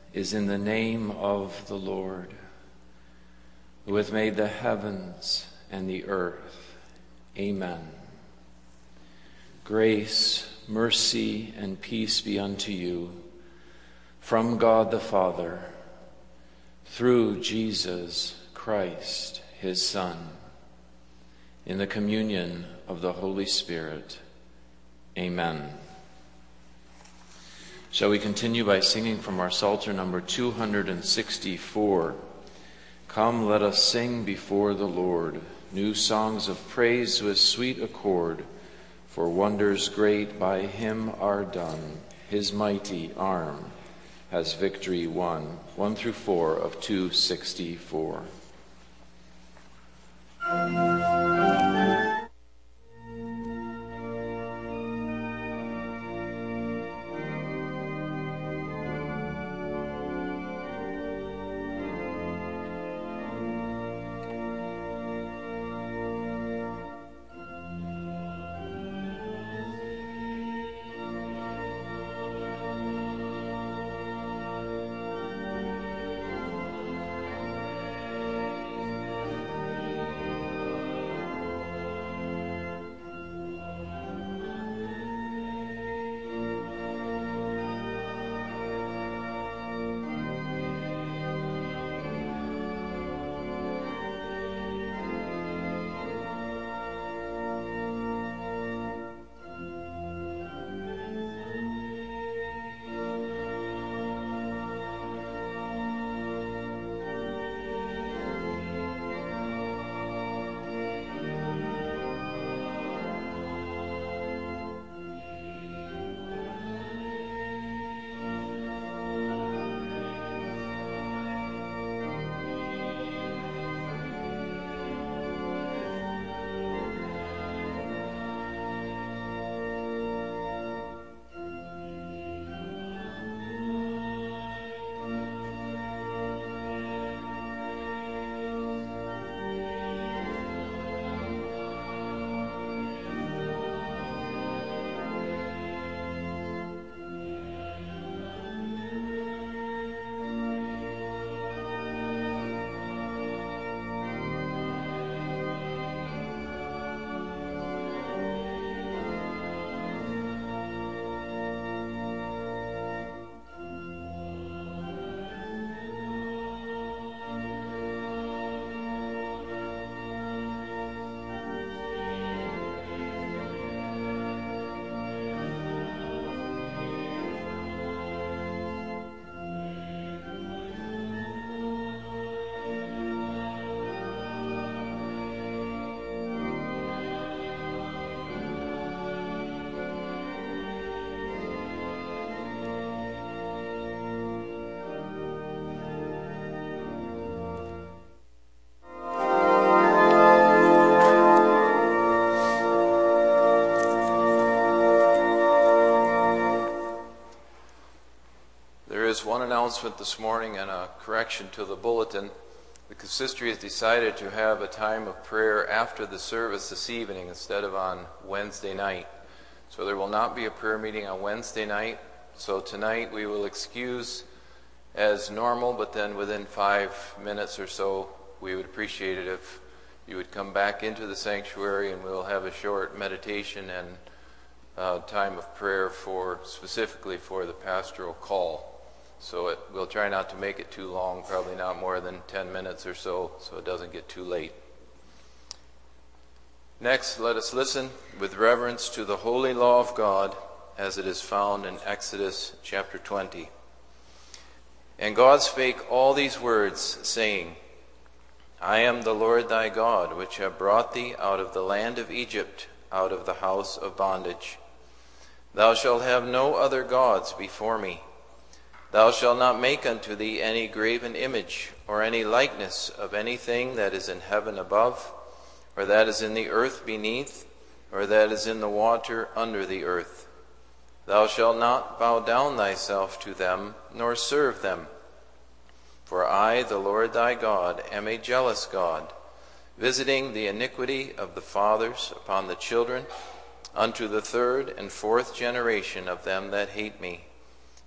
is in the name of the Lord, who hath made the heavens and the earth. Amen. Grace, mercy, and peace be unto you from God the Father, through Jesus Christ, his Son, in the communion of the Holy Spirit. Amen. Shall we continue by singing from our Psalter number 264? Come, let us sing before the Lord, new songs of praise with sweet accord, for wonders great by him are done. His mighty arm has victory won. 1 through 4 of 264. One announcement this morning and a correction to the bulletin. The consistory has decided to have a time of prayer after the service this evening instead of on Wednesday night. So there will not be a prayer meeting on Wednesday night. So tonight we will excuse as normal, but then within 5 minutes or so, we would appreciate it if you would come back into the sanctuary, and we'll have a short meditation and time of prayer specifically for the pastoral call. So we'll try not to make it too long, probably not more than 10 minutes or so it doesn't get too late. Next, let us listen with reverence to the holy law of God as it is found in Exodus chapter 20. And God spake all these words, saying, I am the Lord thy God, which have brought thee out of the land of Egypt, out of the house of bondage. Thou shalt have no other gods before me. Thou shalt not make unto thee any graven image, or any likeness of anything that is in heaven above, or that is in the earth beneath, or that is in the water under the earth. Thou shalt not bow down thyself to them, nor serve them. For I, the Lord thy God, am a jealous God, visiting the iniquity of the fathers upon the children, unto the third and fourth generation of them that hate me,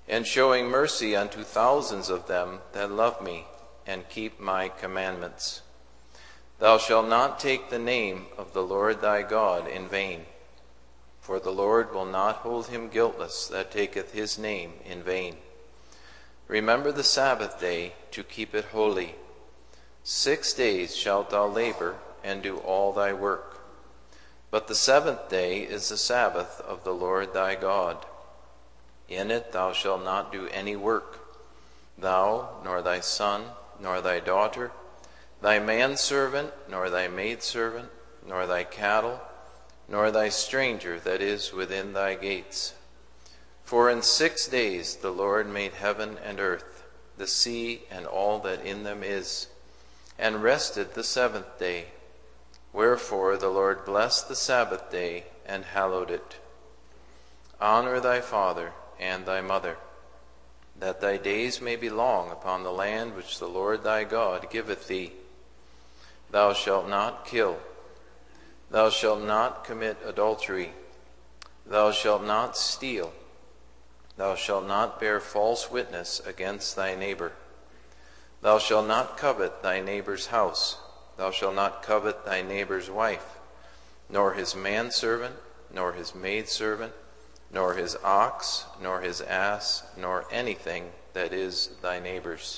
and showing mercy unto thousands of them that love me and keep my commandments. Thou shalt not take the name of the Lord thy God in vain, for the Lord will not hold him guiltless that taketh his name in vain. Remember the Sabbath day to keep it holy. 6 days shalt thou labor and do all thy work. But the seventh day is the Sabbath of the Lord thy God. In it thou shalt not do any work, thou, nor thy son, nor thy daughter, thy manservant, nor thy maidservant, nor thy cattle, nor thy stranger that is within thy gates. For in 6 days the Lord made heaven and earth, the sea and all that in them is, and rested the seventh day. Wherefore the Lord blessed the Sabbath day and hallowed it. Honor thy father and thy mother, that thy days may be long upon the land which the Lord thy God giveth thee. Thou shalt not kill. Thou shalt not commit adultery. Thou shalt not steal. Thou shalt not bear false witness against thy neighbor. Thou shalt not covet thy neighbor's house. Thou shalt not covet thy neighbor's wife, nor his manservant, nor his maidservant, nor his ox, nor his ass, nor anything that is thy neighbor's.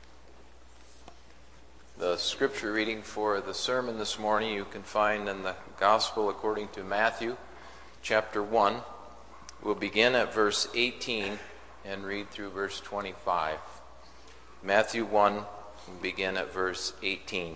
The scripture reading for the sermon this morning you can find in the Gospel according to Matthew, chapter 1. We'll begin at verse 18 and read through verse 25. Matthew 1, we'll begin at verse 18.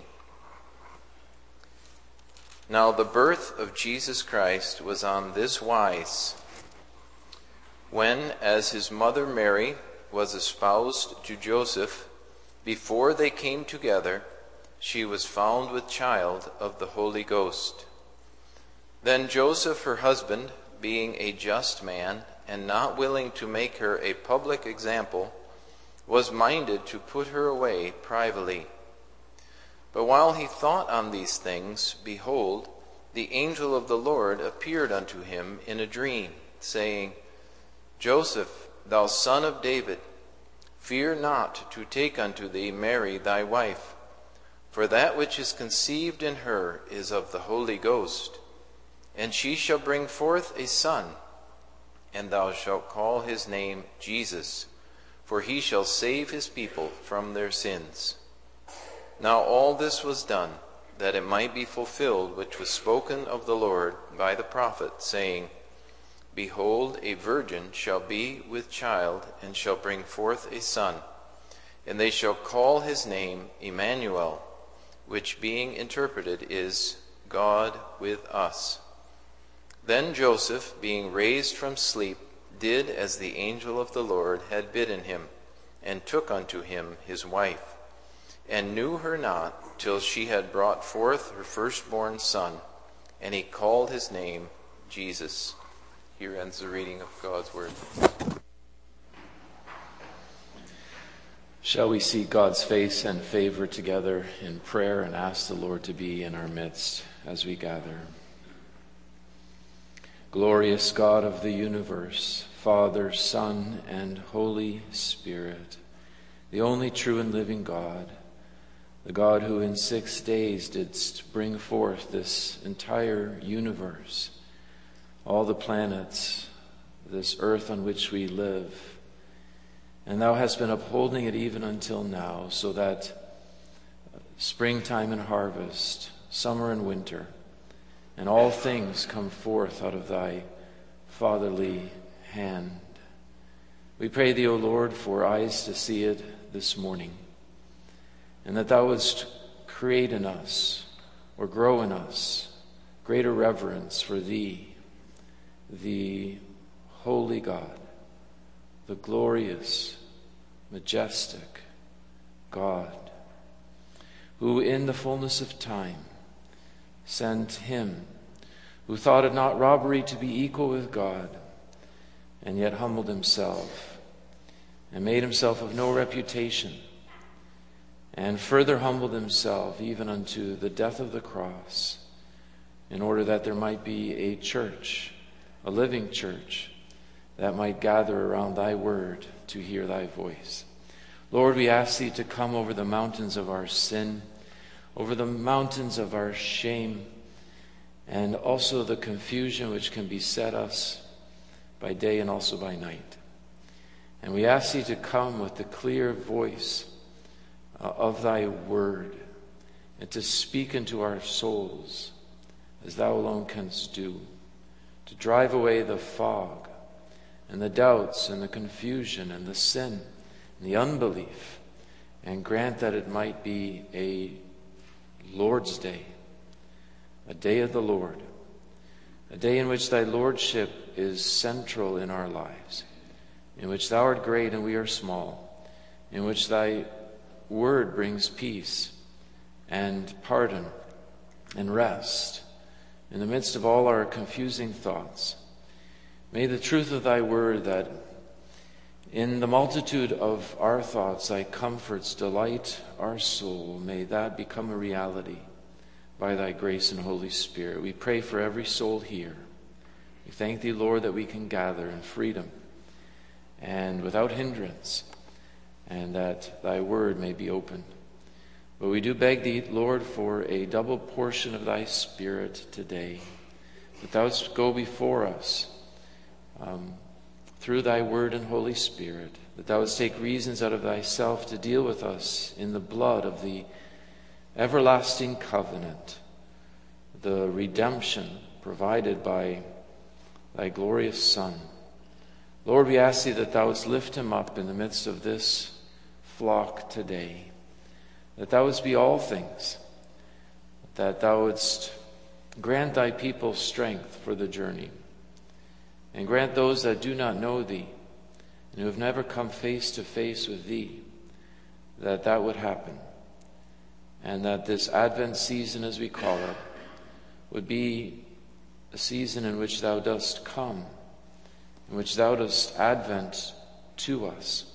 Now the birth of Jesus Christ was on this wise. When, as his mother Mary was espoused to Joseph, before they came together, she was found with child of the Holy Ghost. Then Joseph, her husband, being a just man, and not willing to make her a public example, was minded to put her away privately. But while he thought on these things, behold, the angel of the Lord appeared unto him in a dream, saying, Joseph, thou son of David, fear not to take unto thee Mary thy wife, for that which is conceived in her is of the Holy Ghost. And she shall bring forth a son, and thou shalt call his name Jesus, for he shall save his people from their sins. Now all this was done, that it might be fulfilled which was spoken of the Lord by the prophet, saying, Behold, a virgin shall be with child, and shall bring forth a son, and they shall call his name Emmanuel, which being interpreted is, God with us. Then Joseph, being raised from sleep, did as the angel of the Lord had bidden him, and took unto him his wife, and knew her not till she had brought forth her firstborn son, and he called his name Jesus. Here ends the reading of God's word. Shall we seek God's face and favor together in prayer and ask the Lord to be in our midst as we gather? Glorious God of the universe, Father, Son, and Holy Spirit, the only true and living God, the God who in 6 days didst bring forth this entire universe, all the planets, this earth on which we live, and thou hast been upholding it even until now, so that springtime and harvest, summer and winter, and all things come forth out of thy fatherly hand. We pray thee, O Lord, for eyes to see it this morning, and that thou wouldst create in us, or grow in us, greater reverence for thee, the holy God, the glorious, majestic God, who in the fullness of time sent him who thought it not robbery to be equal with God, and yet humbled himself and made himself of no reputation, and further humbled himself even unto the death of the cross, in order that there might be a church, a living church, that might gather around thy word to hear thy voice. Lord, we ask thee to come over the mountains of our sin, over the mountains of our shame, and also the confusion which can beset us by day and also by night. And we ask thee to come with the clear voice of thy word, and to speak into our souls as thou alone canst do, to drive away the fog and the doubts and the confusion and the sin and the unbelief, and grant that it might be a Lord's Day, a day of the Lord, a day in which thy lordship is central in our lives, in which thou art great and we are small, in which thy word brings peace and pardon and rest in the midst of all our confusing thoughts. May the truth of thy word, that in the multitude of our thoughts thy comforts delight our soul, may that become a reality by thy grace and Holy Spirit. We pray for every soul here. We thank thee, Lord, that we can gather in freedom and without hindrance, and that thy word may be opened. But we do beg thee, Lord, for a double portion of thy Spirit today, that thou wouldst go before us through thy word and Holy Spirit, that thou wouldst take reasons out of thyself to deal with us in the blood of the everlasting covenant, the redemption provided by thy glorious Son. Lord, we ask thee that thou wouldst lift him up in the midst of this flock today, that thou wouldst be all things, that thou wouldst grant thy people strength for the journey, and grant those that do not know thee and who have never come face to face with thee, that that would happen, and that this Advent season, as we call it, would be a season in which thou dost come, in which thou dost advent to us,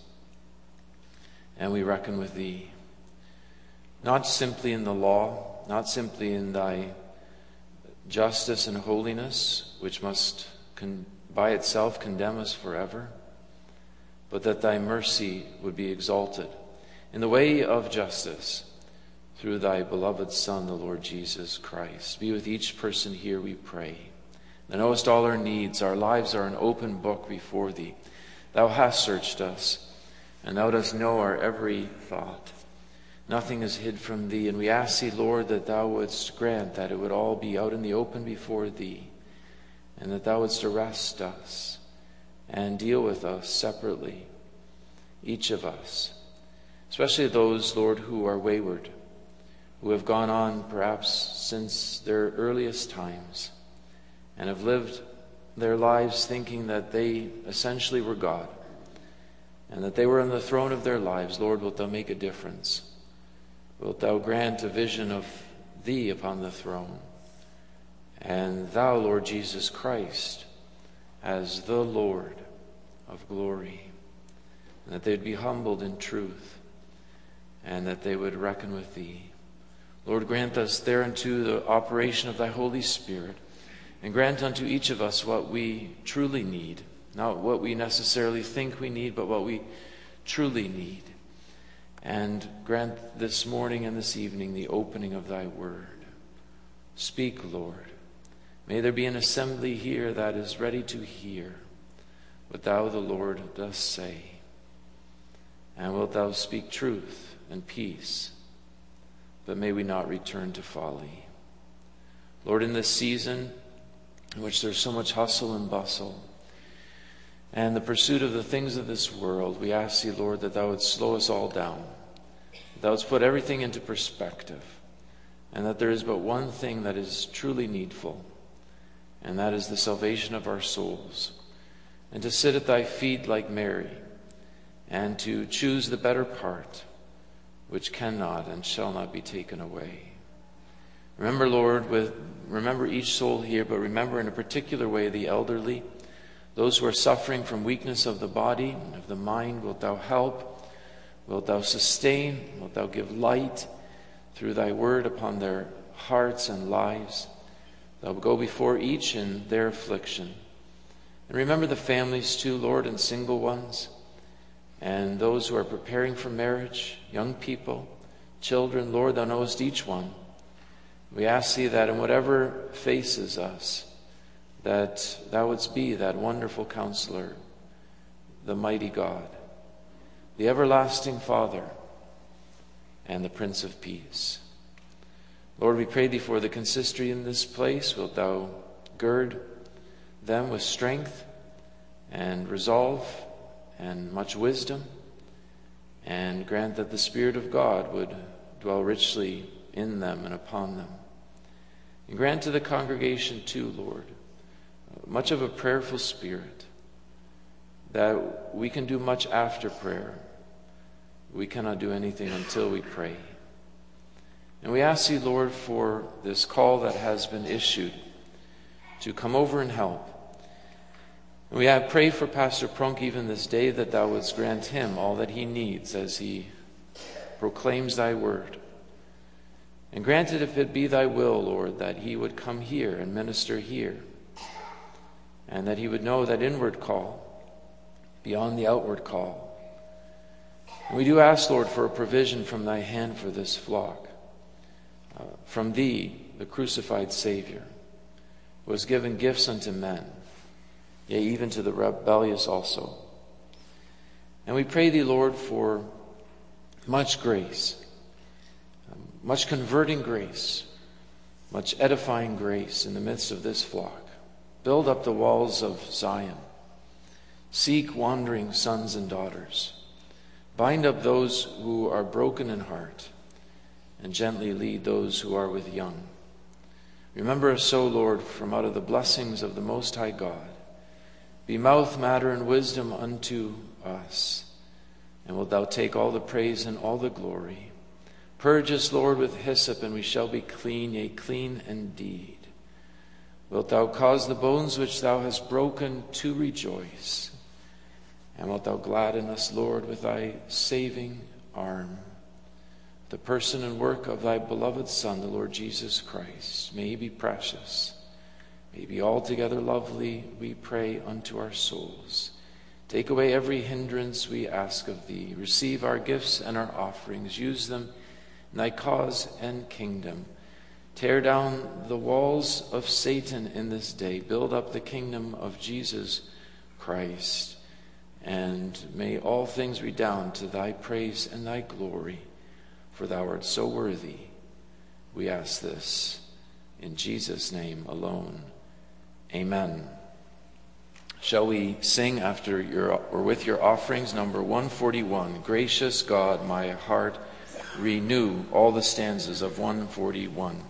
and we reckon with thee, not simply in the law, not simply in thy justice and holiness, which must by itself condemn us forever, but that thy mercy would be exalted in the way of justice through thy beloved Son, the Lord Jesus Christ. Be with each person here, we pray. Thou knowest all our needs. Our lives are an open book before thee. Thou hast searched us, and thou dost know our every thought. Nothing is hid from thee, and we ask thee, Lord, that thou wouldst grant that it would all be out in the open before thee, and that thou wouldst arrest us and deal with us separately, each of us, especially those, Lord, who are wayward, who have gone on perhaps since their earliest times and have lived their lives thinking that they essentially were God and that they were on the throne of their lives. Lord, wilt thou make a difference? Wilt thou grant a vision of thee upon the throne, and thou, Lord Jesus Christ, as the Lord of glory, and that they would be humbled in truth, and that they would reckon with thee. Lord, grant us thereunto the operation of thy Holy Spirit, and grant unto each of us what we truly need, not what we necessarily think we need, but what we truly need. And grant this morning and this evening the opening of thy word. Speak, Lord. May there be an assembly here that is ready to hear what thou, the Lord, dost say. And wilt thou speak truth and peace, but may we not return to folly. Lord, in this season in which there's so much hustle and bustle and the pursuit of the things of this world, we ask thee, Lord, that thou wouldst slow us all down, that thou wouldst put everything into perspective, and that there is but one thing that is truly needful, and that is the salvation of our souls, and to sit at thy feet like Mary, and to choose the better part, which cannot and shall not be taken away. Remember, Lord, remember each soul here, but remember in a particular way the elderly, those who are suffering from weakness of the body and of the mind. Wilt thou help? Wilt thou sustain? Wilt thou give light through thy word upon their hearts and lives? Thou will go before each in their affliction. And remember the families too, Lord, and single ones. and those who are preparing for marriage, young people, children. Lord, thou knowest each one. We ask thee that in whatever faces us, that thou wouldst be that wonderful counselor, the mighty God, the everlasting Father, and the Prince of Peace. Lord, we pray thee for the consistory in this place. Wilt thou gird them with strength and resolve and much wisdom, and grant that the Spirit of God would dwell richly in them and upon them. And grant to the congregation too, Lord, much of a prayerful spirit, that we can do much after prayer. We cannot do anything until we pray. And we ask thee, Lord, for this call that has been issued to come over and help. And we pray for Pastor Prunk even this day, that thou wouldst grant him all that he needs as he proclaims thy word. And grant it, if it be thy will, Lord, that he would come here and minister here, and that he would know that inward call beyond the outward call. And we do ask, Lord, for a provision from thy hand for this flock, from thee, the crucified Savior, who has given gifts unto men, yea, even to the rebellious also. And we pray thee, Lord, for much grace, much converting grace, much edifying grace in the midst of this flock. Build up the walls of Zion. Seek wandering sons and daughters. Bind up those who are broken in heart, and gently lead those who are with young. Remember us so, Lord, from out of the blessings of the Most High God. Be mouth, matter, and wisdom unto us, and wilt thou take all the praise and all the glory. Purge us, Lord, with hyssop, and we shall be clean, yea, clean indeed. Wilt thou cause the bones which thou hast broken to rejoice, and wilt thou gladden us, Lord, with thy saving arm. The person and work of thy beloved Son, the Lord Jesus Christ, may he be precious, may he be altogether lovely, we pray, unto our souls. Take away every hindrance, we ask of thee. Receive our gifts and our offerings. Use them in thy cause and kingdom. Tear down the walls of Satan in this day. Build up the kingdom of Jesus Christ. And may all things redound to thy praise and thy glory, for thou art so worthy. We ask this in Jesus' name alone. Amen. Shall we sing after or with your offerings, number 141, Gracious God, my heart renew, all the stanzas of 141.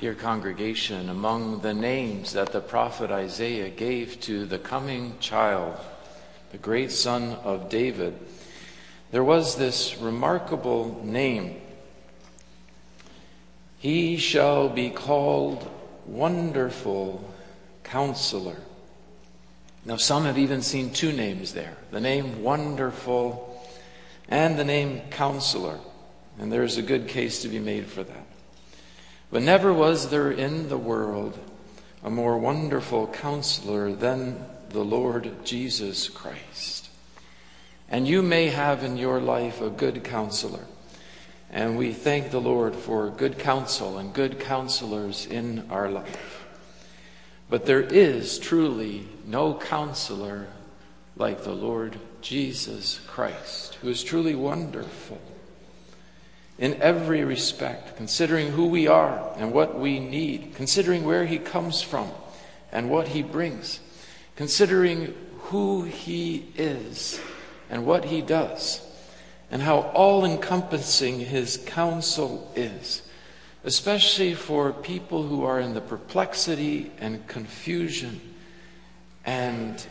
Dear congregation, among the names that the prophet Isaiah gave to the coming child, the great son of David, there was this remarkable name. He shall be called Wonderful Counselor. Now, some have even seen two names there, the name Wonderful and the name Counselor. And there's a good case to be made for that. But never was there in the world a more wonderful counselor than the Lord Jesus Christ. And you may have in your life a good counselor. And we thank the Lord for good counsel and good counselors in our life. But there is truly no counselor like the Lord Jesus Christ, who is truly wonderful in every respect, considering who we are and what we need, considering where he comes from and what he brings, considering who he is and what he does, and how all-encompassing his counsel is, especially for people who are in the perplexity and confusion and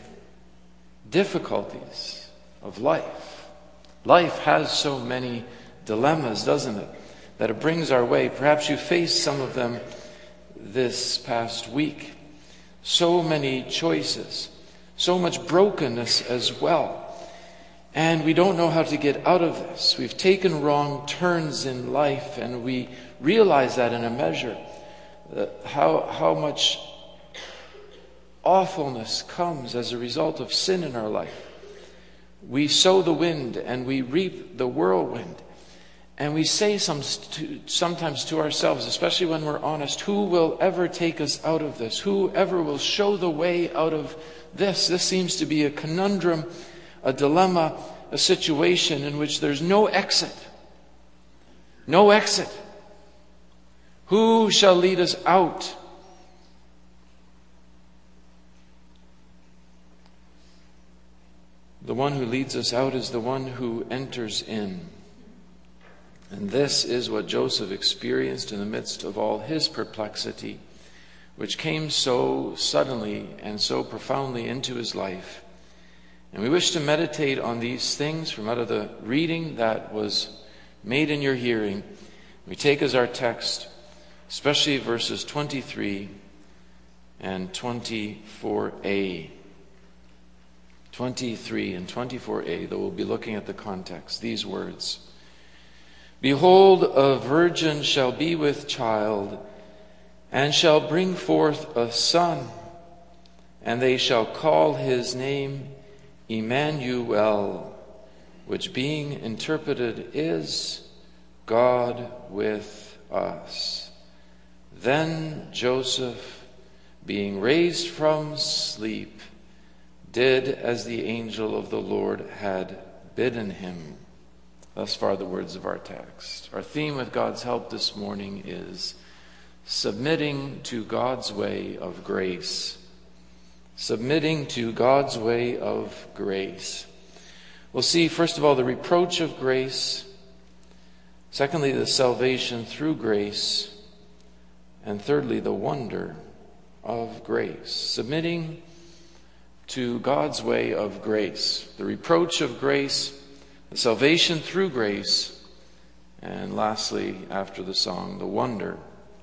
difficulties of life. Life has so many dilemmas, doesn't it, that it brings our way. Perhaps you faced some of them this past week. So many choices, so much brokenness as well. And we don't know how to get out of this. We've taken wrong turns in life, and we realize that in a measure, how much awfulness comes as a result of sin in our life. We sow the wind and we reap the whirlwind. And we say sometimes to ourselves, especially when we're honest, who will ever take us out of this? Who ever will show the way out of this? This seems to be a conundrum, a dilemma, a situation in which there's no exit. No exit. Who shall lead us out? The one who leads us out is the one who enters in. And this is what Joseph experienced in the midst of all his perplexity, which came so suddenly and so profoundly into his life. And we wish to meditate on these things from out of the reading that was made in your hearing. We take as our text, especially verses 23 and 24a. 23 and 24a, though we'll be looking at the context, these words. Behold, a virgin shall be with child, and shall bring forth a son, and they shall call his name Emmanuel, which being interpreted is God with us. Then Joseph, being raised from sleep, did as the angel of the Lord had bidden him. Thus far the words of our text. Our theme with God's help this morning is submitting to God's way of grace. Submitting to God's way of grace. We'll see, first of all, the reproach of grace. Secondly, the salvation through grace. And thirdly, the wonder of grace. Submitting to God's way of grace. The reproach of grace, the salvation through grace, and lastly, after the song, the wonder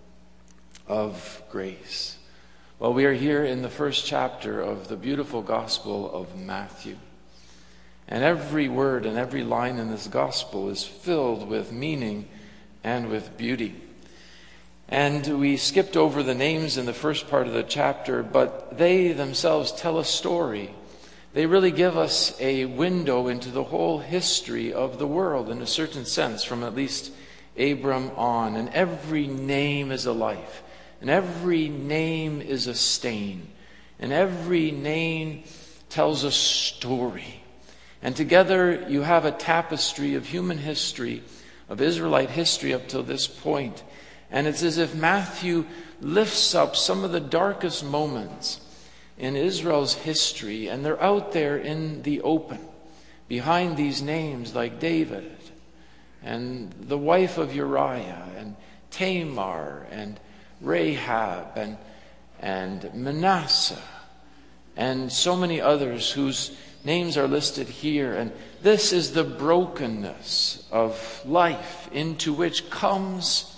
of grace. Well, we are here in the first chapter of the beautiful Gospel of Matthew. And every word and every line in this Gospel is filled with meaning and with beauty. And we skipped over the names in the first part of the chapter, but they themselves tell a story. They really give us a window into the whole history of the world in a certain sense, from at least Abram on. And every name is a life. And every name is a stain. And every name tells a story. And together you have a tapestry of human history, of Israelite history up till this point. And it's as if Matthew lifts up some of the darkest moments in Israel's history, and they're out there in the open, behind these names like David, and the wife of Uriah, and Tamar, and Rahab and Manasseh and so many others whose names are listed here. And this is the brokenness of life into which comes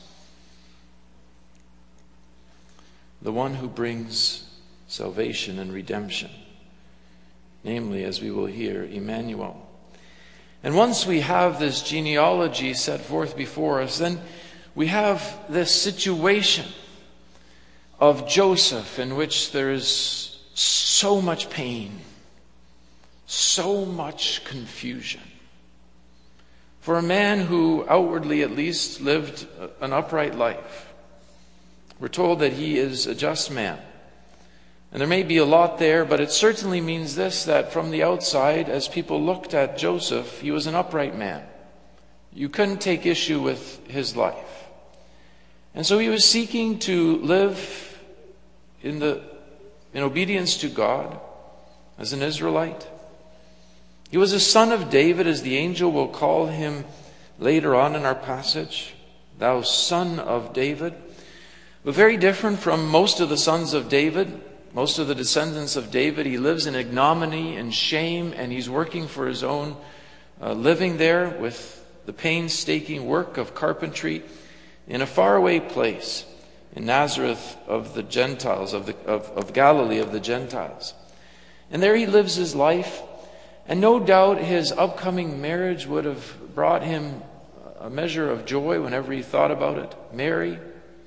the one who brings salvation and redemption, namely, as we will hear, Emmanuel. And once we have this genealogy set forth before us, then we have this situation of Joseph in which there is so much pain, so much confusion. For a man who outwardly at least lived an upright life, we're told that he is a just man. And there may be a lot there, but it certainly means this, that from the outside, as people looked at Joseph, he was an upright man. You couldn't take issue with his life. And so he was seeking to live in obedience to God as an Israelite. He was a son of David, as the angel will call him later on in our passage. Thou son of David. But very different from most of the sons of David. Most of the descendants of David, he lives in ignominy and shame, and he's working for his own living there with the painstaking work of carpentry in a faraway place in Nazareth of the Gentiles, of Galilee of the Gentiles. And there he lives his life, and no doubt his upcoming marriage would have brought him a measure of joy whenever he thought about it. Mary,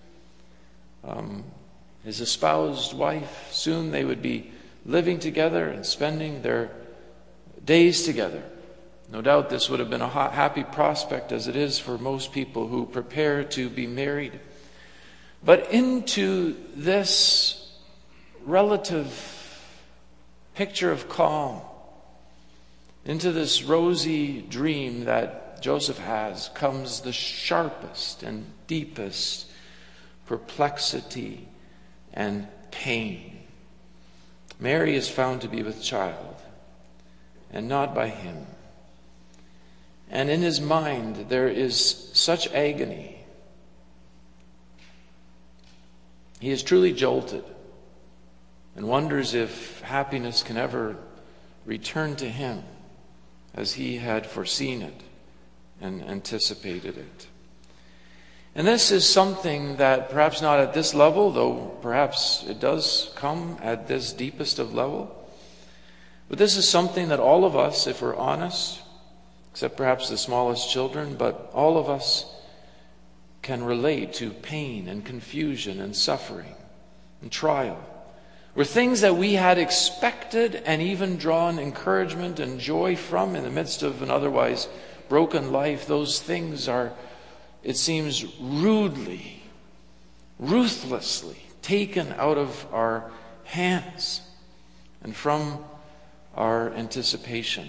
his espoused wife, soon they would be living together and spending their days together. No doubt this would have been a happy prospect, as it is for most people who prepare to be married. But into this relative picture of calm, into this rosy dream that Joseph has, comes the sharpest and deepest perplexity and pain. Mary is found to be with child, and not by him. And in his mind there is such agony. He is truly jolted and wonders if happiness can ever return to him as he had foreseen it and anticipated it. And this is something that perhaps not at this level, though perhaps it does come at this deepest of level. But this is something that all of us, if we're honest, except perhaps the smallest children, but all of us can relate to pain and confusion and suffering and trial. Where things that we had expected and even drawn encouragement and joy from in the midst of an otherwise broken life, those things are, it seems, rudely, ruthlessly taken out of our hands and from our anticipation.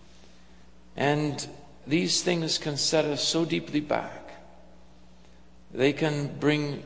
And these things can set us so deeply back. They can bring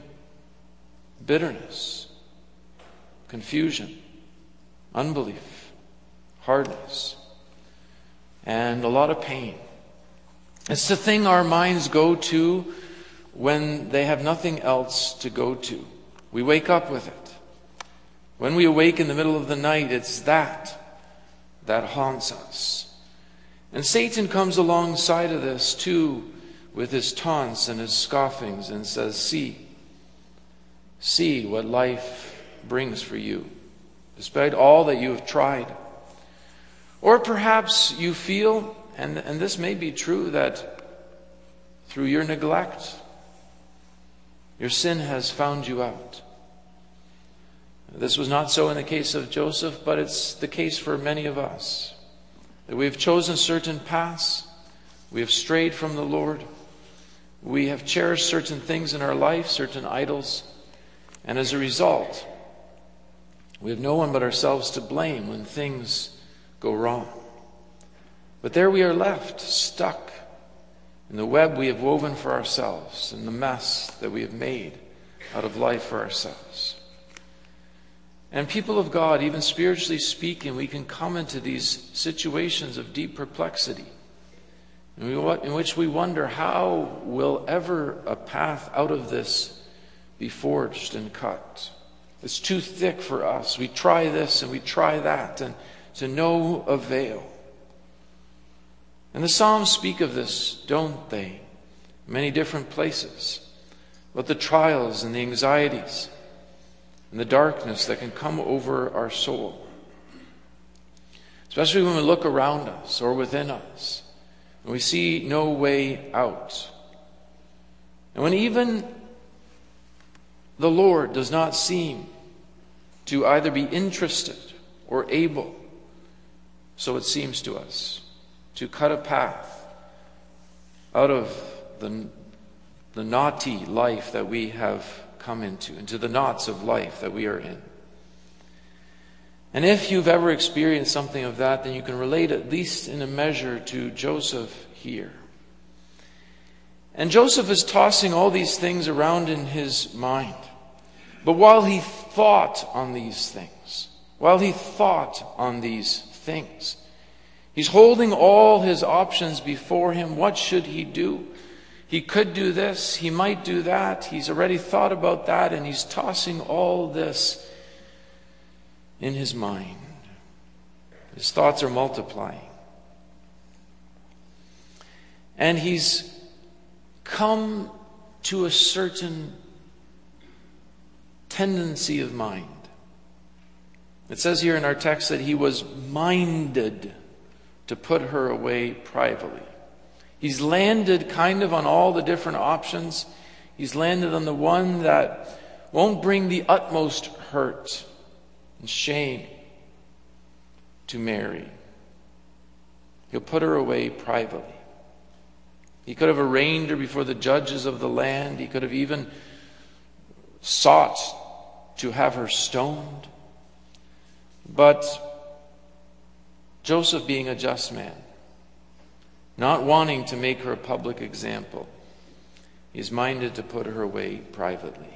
bitterness, confusion, unbelief, hardness, and a lot of pain. It's the thing our minds go to when they have nothing else to go to. We wake up with it. When we awake in the middle of the night, it's that haunts us. And Satan comes alongside of this too with his taunts and his scoffings and says, see what life brings for you, despite all that you have tried. Or perhaps you feel, and this may be true, that through your neglect, your sin has found you out. This was not so in the case of Joseph, but it's the case for many of us. That we have chosen certain paths, we have strayed from the Lord, we have cherished certain things in our life, certain idols, and as a result, we have no one but ourselves to blame when things go wrong. But there we are left, stuck in the web we have woven for ourselves, in the mess that we have made out of life for ourselves. And people of God, even spiritually speaking, we can come into these situations of deep perplexity in which we wonder, how will ever a path out of this be forged and cut. It's too thick for us. We try this and we try that, and to no avail. And the Psalms speak of this, don't they? In many different places. About the trials and the anxieties and the darkness that can come over our soul. Especially when we look around us or within us and we see no way out. And when even the Lord does not seem to either be interested or able, so it seems to us, to cut a path out of the knotty life that we have come into the knots of life that we are in. And if you've ever experienced something of that, then you can relate at least in a measure to Joseph here. And Joseph is tossing all these things around in his mind. But while he thought on these things, he's holding all his options before him. What should he do? He could do this, he might do that. He's already thought about that, and he's tossing all this in his mind. His thoughts are multiplying. And he's come to a certain tendency of mind. It says here in our text that he was minded to put her away privately. He's landed kind of on all the different options. He's landed on the one that won't bring the utmost hurt and shame to Mary. He'll put her away privately. He could have arraigned her before the judges of the land. He could have even sought to have her stoned. But Joseph, being a just man, not wanting to make her a public example, he is minded to put her away privately.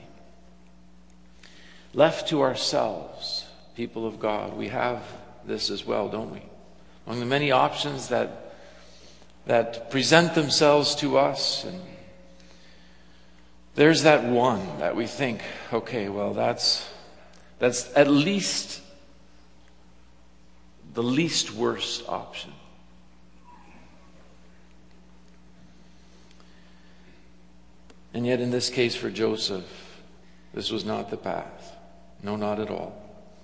Left to ourselves, people of God, we have this as well, don't we? Among the many options that present themselves to us, and there's that one that we think, okay, well, that's at least the least worst option. And yet in this case for Joseph, this was not the path. No, not at all.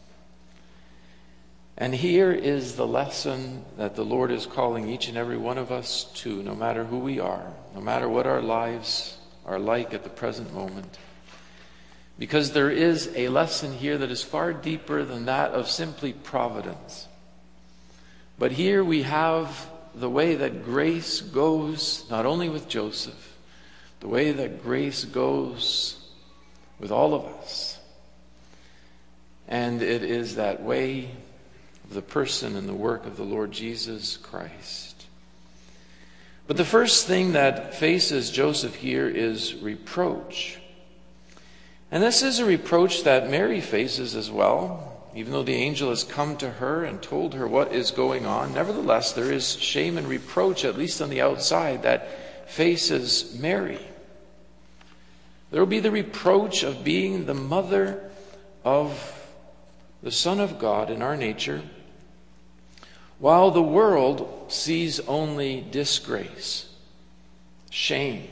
And here is the lesson that the Lord is calling each and every one of us to, no matter who we are, no matter what our lives are like at the present moment. Because there is a lesson here that is far deeper than that of simply providence. But here we have the way that grace goes, not only with Joseph, the way that grace goes with all of us. And it is that way of the person and the work of the Lord Jesus Christ. But the first thing that faces Joseph here is reproach. And this is a reproach that Mary faces as well. Even though the angel has come to her and told her what is going on, nevertheless there is shame and reproach, at least on the outside, that faces Mary. There will be the reproach of being the mother of the Son of God in our nature, while the world sees only disgrace, shame.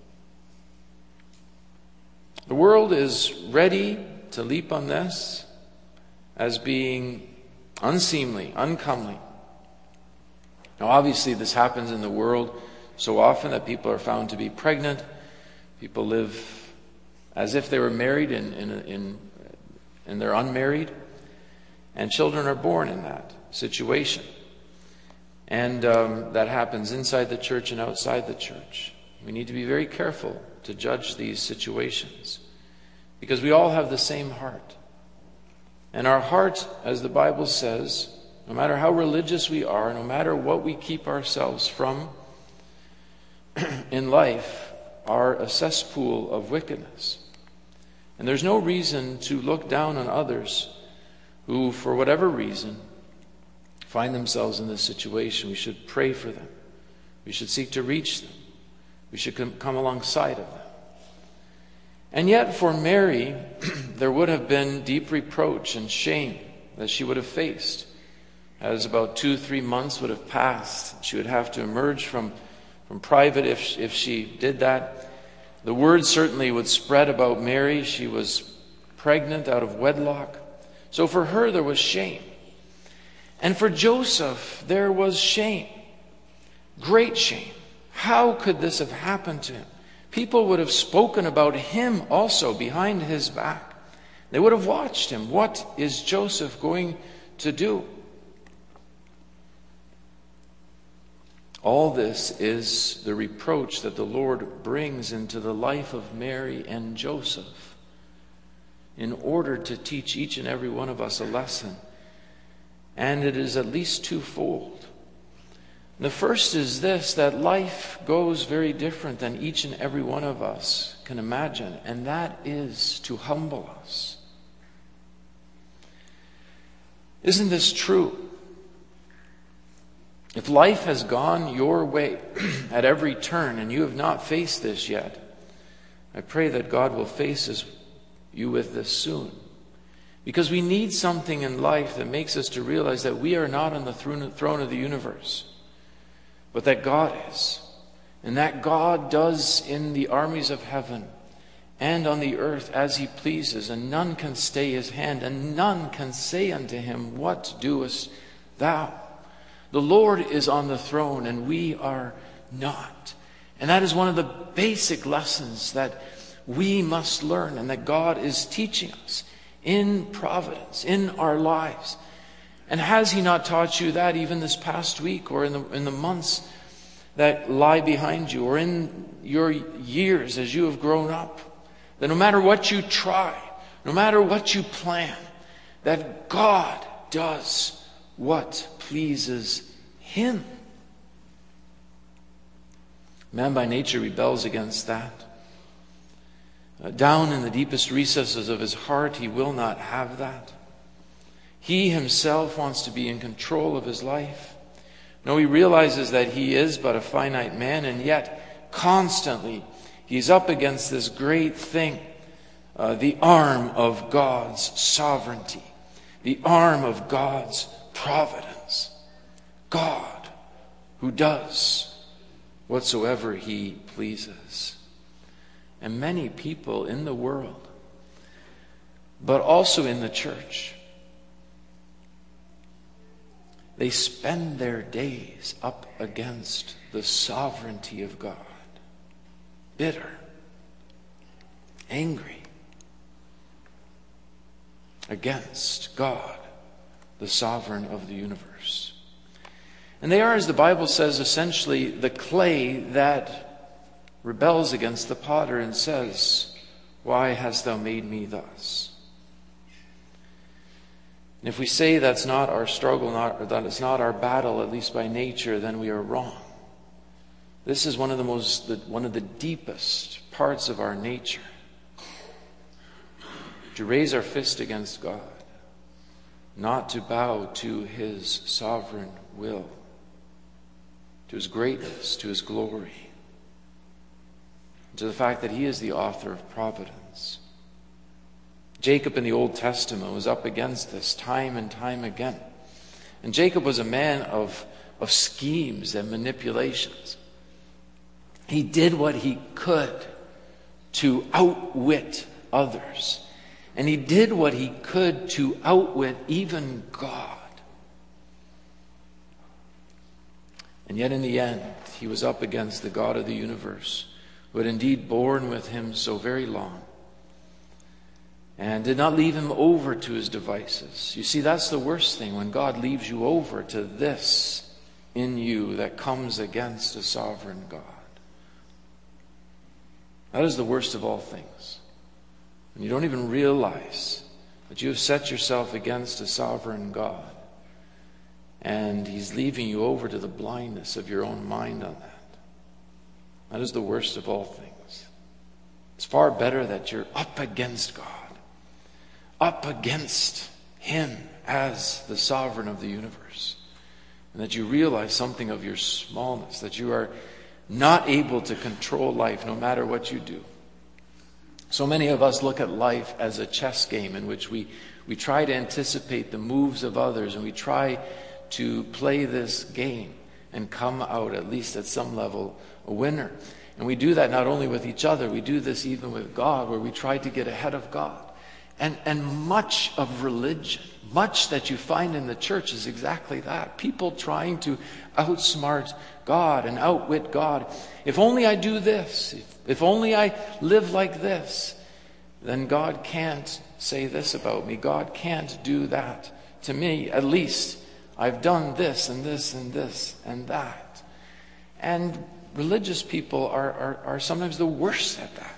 The world is ready to leap on this as being unseemly, uncomely. Now, obviously, this happens in the world so often that people are found to be pregnant. People live as if they were married and they're unmarried. And children are born in that situation. And that happens inside the church and outside the church. We need to be very careful to judge these situations, because we all have the same heart. And our heart, as the Bible says, no matter how religious we are, no matter what we keep ourselves from in life, are a cesspool of wickedness. And there's no reason to look down on others who, for whatever reason, find themselves in this situation. We should pray for them. We should seek to reach them. We should come alongside of them. And yet for Mary, there would have been deep reproach and shame that she would have faced. As about 2-3 months would have passed, she would have to emerge from private if she did that. The word certainly would spread about Mary. She was pregnant out of wedlock. So for her there was shame. And for Joseph there was shame. Great shame. How could this have happened to him? People would have spoken about him also behind his back. They would have watched him. What is Joseph going to do? All this is the reproach that the Lord brings into the life of Mary and Joseph in order to teach each and every one of us a lesson. And it is at least twofold. The first is this, that life goes very different than each and every one of us can imagine, and that is to humble us. Isn't this true? If life has gone your way at every turn and you have not faced this yet, I pray that God will face you with this soon. Because we need something in life that makes us to realize that we are not on the throne of the universe, but that God is. And that God does in the armies of heaven and on the earth as he pleases, and none can stay his hand, and none can say unto him, what doest thou? The Lord is on the throne, and we are not. And that is one of the basic lessons that we must learn, and that God is teaching us in providence, in our lives. And has he not taught you that even this past week, or in the months that lie behind you, or in your years as you have grown up, that no matter what you try, no matter what you plan, that God does what pleases him? Man by nature rebels against that. Down in the deepest recesses of his heart, he will not have that. He himself wants to be in control of his life. No, he realizes that he is but a finite man, and yet constantly he's up against this great thing, the arm of God's sovereignty, the arm of God's providence. God who does whatsoever he pleases. And many people in the world, but also in the church, they spend their days up against the sovereignty of God, bitter, angry against God, the sovereign of the universe. And they are, as the Bible says, essentially the clay that rebels against the potter and says, why hast thou made me thus? And if we say that's not our struggle, that it's not our battle, at least by nature, then we are wrong. This is one of the deepest parts of our nature. To raise our fist against God, not to bow to his sovereign will, to his greatness, to his glory, to the fact that he is the author of providence. Jacob in the Old Testament was up against this time and time again. And Jacob was a man of schemes and manipulations. He did what he could to outwit others. And he did what he could to outwit even God. And yet in the end, he was up against the God of the universe, who had indeed borne with him so very long, and did not leave him over to his devices. You see, that's the worst thing, when God leaves you over to this in you that comes against a sovereign God. That is the worst of all things. And you don't even realize that you have set yourself against a sovereign God, and he's leaving you over to the blindness of your own mind on that. That is the worst of all things. It's far better that you're up against God, up against him as the sovereign of the universe, and that you realize something of your smallness, that you are not able to control life no matter what you do. So many of us look at life as a chess game in which we try to anticipate the moves of others, and we try to play this game and come out, at least at some level, a winner. And we do that not only with each other, we do this even with God, where we try to get ahead of God. And much of religion, much that you find in the church is exactly that. People trying to outsmart God and outwit God. If only I do this, if only I live like this, then God can't say this about me. God can't do that to me. At least I've done this and this and this and that. And religious people are sometimes the worst at that.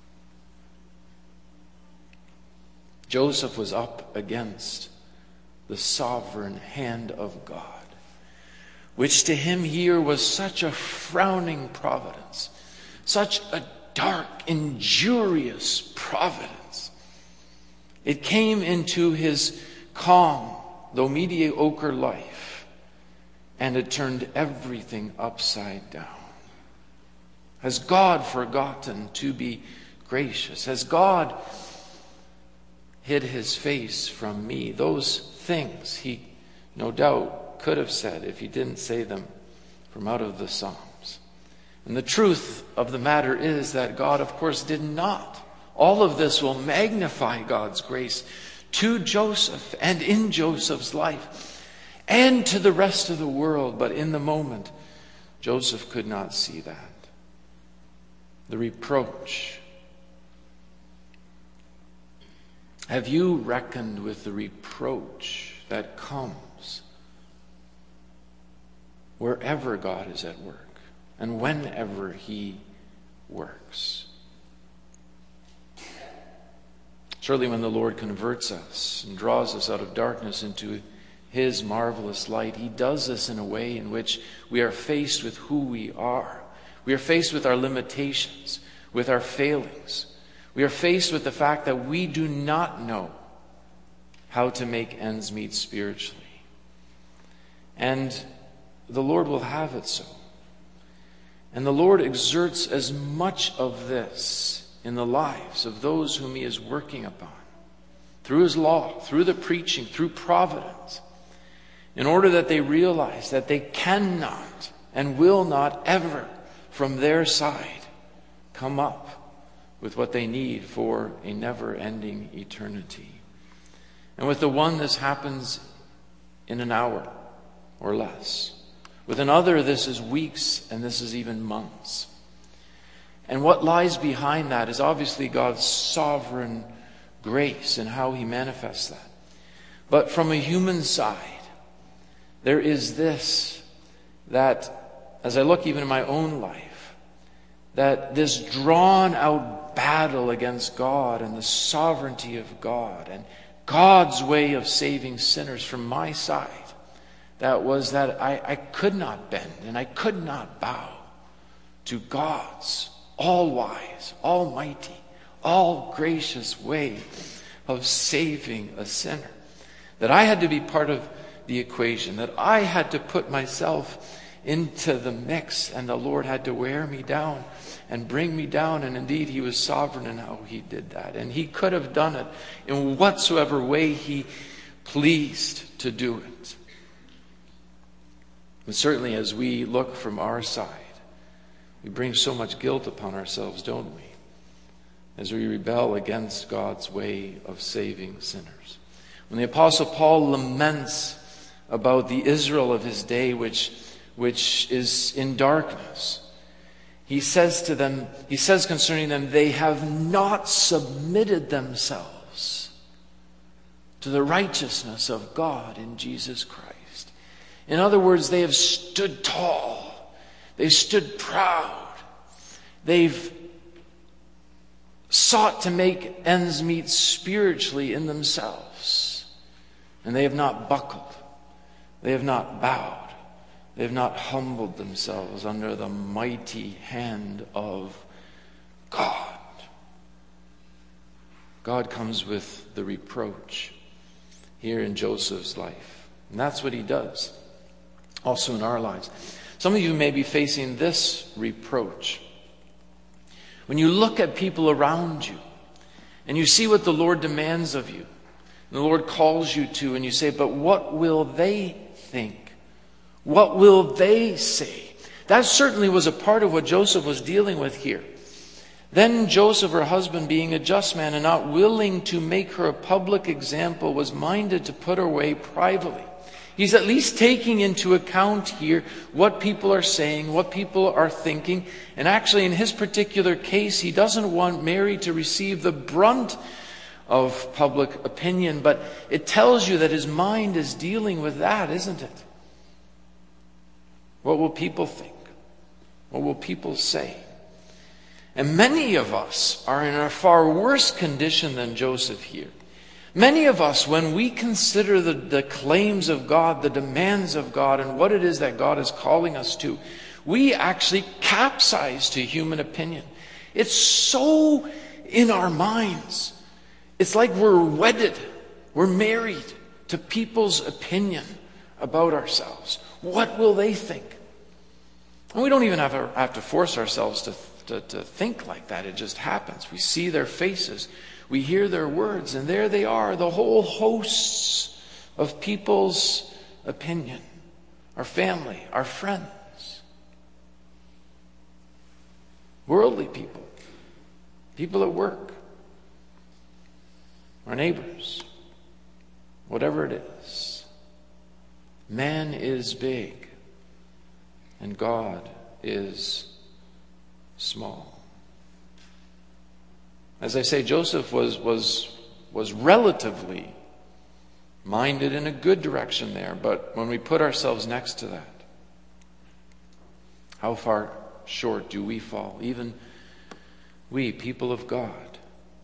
Joseph was up against the sovereign hand of God, which to him here was such a frowning providence, such a dark, injurious providence. It came into his calm, though mediocre life, and it turned everything upside down. Has God forgotten to be gracious? Has God hid his face from me? Those things he no doubt could have said if he didn't say them from out of the Psalms. And the truth of the matter is that God, of course, did not. All of this will magnify God's grace to Joseph and in Joseph's life and to the rest of the world. But in the moment, Joseph could not see that. The reproach. Have you reckoned with the reproach that comes wherever God is at work and whenever he works? Surely when the Lord converts us and draws us out of darkness into his marvelous light, he does this in a way in which we are faced with who we are. We are faced with our limitations, with our failings. We are faced with the fact that we do not know how to make ends meet spiritually. And the Lord will have it so. And the Lord exerts as much of this in the lives of those whom he is working upon, through his law, through the preaching, through providence, in order that they realize that they cannot and will not ever from their side come up with what they need for a never-ending eternity. And with the one, this happens in an hour or less. With another, this is weeks, and this is even months. And what lies behind that is obviously God's sovereign grace and how he manifests that. But from a human side, there is this, that as I look even in my own life, that this drawn out battle against God and the sovereignty of God and God's way of saving sinners from my side, that was that I could not bend and I could not bow to God's all-wise, almighty, all-gracious way of saving a sinner. That I had to be part of the equation, that I had to put myself into the mix, and the Lord had to wear me down and bring me down. And indeed, he was sovereign in how he did that. And he could have done it in whatsoever way he pleased to do it. But certainly as we look from our side, we bring so much guilt upon ourselves, don't we? As we rebel against God's way of saving sinners. When the Apostle Paul laments about the Israel of his day, which is in darkness, he says concerning them, they have not submitted themselves to the righteousness of God in Jesus Christ. In other words, they have stood tall. They've stood proud. They've sought to make ends meet spiritually in themselves. And they have not buckled. They have not bowed. They have not humbled themselves under the mighty hand of God. God comes with the reproach here in Joseph's life. And that's what he does also in our lives. Some of you may be facing this reproach. When you look at people around you And you see what the Lord demands of you. And the Lord calls you to, and you say, but what will they think? What will they say? That certainly was a part of what Joseph was dealing with here. Then Joseph, her husband, being a just man and not willing to make her a public example, was minded to put her away privately. He's at least taking into account here what people are saying, what people are thinking. And actually, in his particular case, he doesn't want Mary to receive the brunt of public opinion. But it tells you that his mind is dealing with that, isn't it? What will people think? What will people say? And many of us are in a far worse condition than Joseph here. Many of us, when we consider the claims of God, the demands of God, and what it is that God is calling us to, we actually capsize to human opinion. It's so in our minds. It's like we're wedded, we're married to people's opinion about ourselves. What will they think? And we don't even have to force ourselves to think like that. It just happens. We see their faces. We hear their words, and there they are, the whole hosts of people's opinion, our family, our friends, worldly people, people at work, our neighbors, whatever it is. Man is big, and God is small. As I say, Joseph was relatively minded in a good direction there, but when we put ourselves next to that, how far short do we fall? Even we, people of God.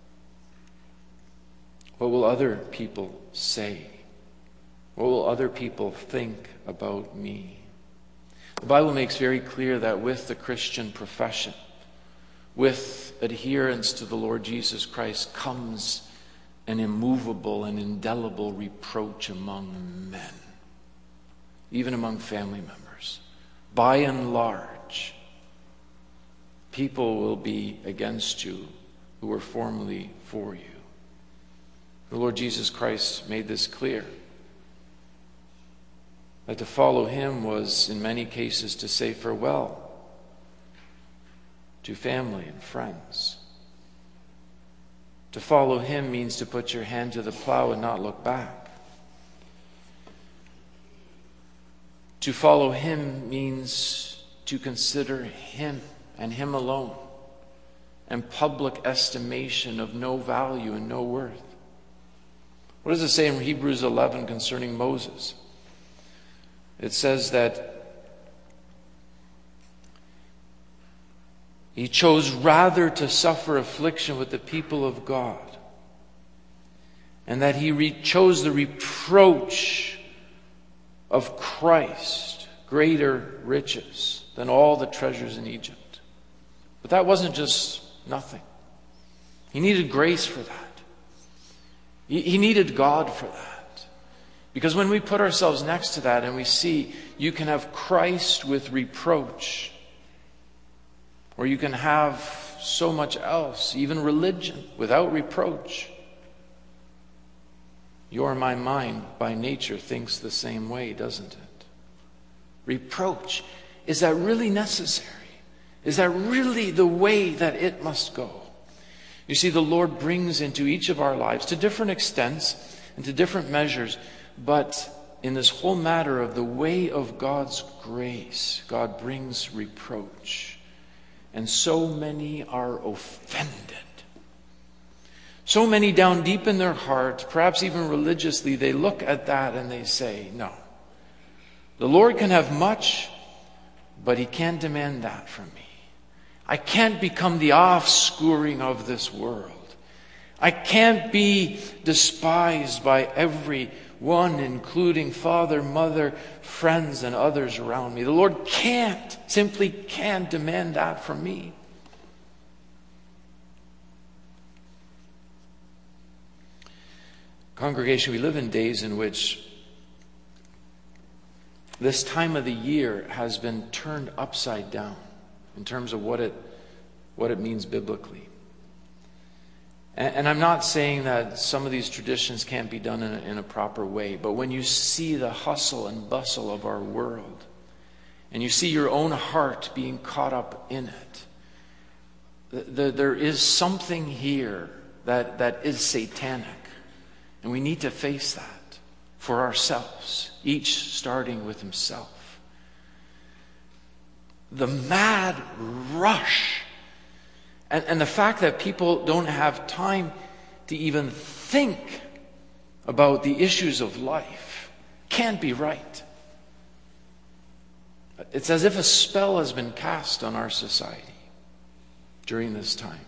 What will other people say? What will other people think about me? The Bible makes very clear that with the Christian profession, with adherence to the Lord Jesus Christ, comes an immovable and indelible reproach among men, even among family members. By and large, people will be against you who were formerly for you. The Lord Jesus Christ made this clear, that to follow him was, in many cases, to say farewell to family and friends. To follow him means to put your hand to the plow and not look back. To follow him means to consider him and him alone, and public estimation of no value and no worth. What does it say in Hebrews 11 concerning Moses? It says that he chose rather to suffer affliction with the people of God, and that he chose the reproach of Christ, greater riches than all the treasures in Egypt. But that wasn't just nothing. He needed grace for that. He needed God for that. Because when we put ourselves next to that and we see you can have Christ with reproach, or you can have so much else, even religion, without reproach. Your my mind by nature thinks the same way, doesn't it? Reproach. Is that really necessary? Is that really the way that it must go? You see, the Lord brings into each of our lives, to different extents and to different measures, but in this whole matter of the way of God's grace, God brings reproach. And so many are offended. So many down deep in their heart, perhaps even religiously, they look at that and they say, no. The Lord can have much, but he can't demand that from me. I can't become the offscouring of this world. I can't be despised by everyone, including father, mother, friends, and others around me. The Lord simply can't demand that from me. Congregation, we live in days in which this time of the year has been turned upside down in terms of what it means biblically. And I'm not saying that some of these traditions can't be done in a proper way, but when you see the hustle and bustle of our world, and you see your own heart being caught up in it, there is something here that is satanic. And we need to face that for ourselves, each starting with himself. The mad rush, and the fact that people don't have time to even think about the issues of life can't be right. It's as if a spell has been cast on our society during this time.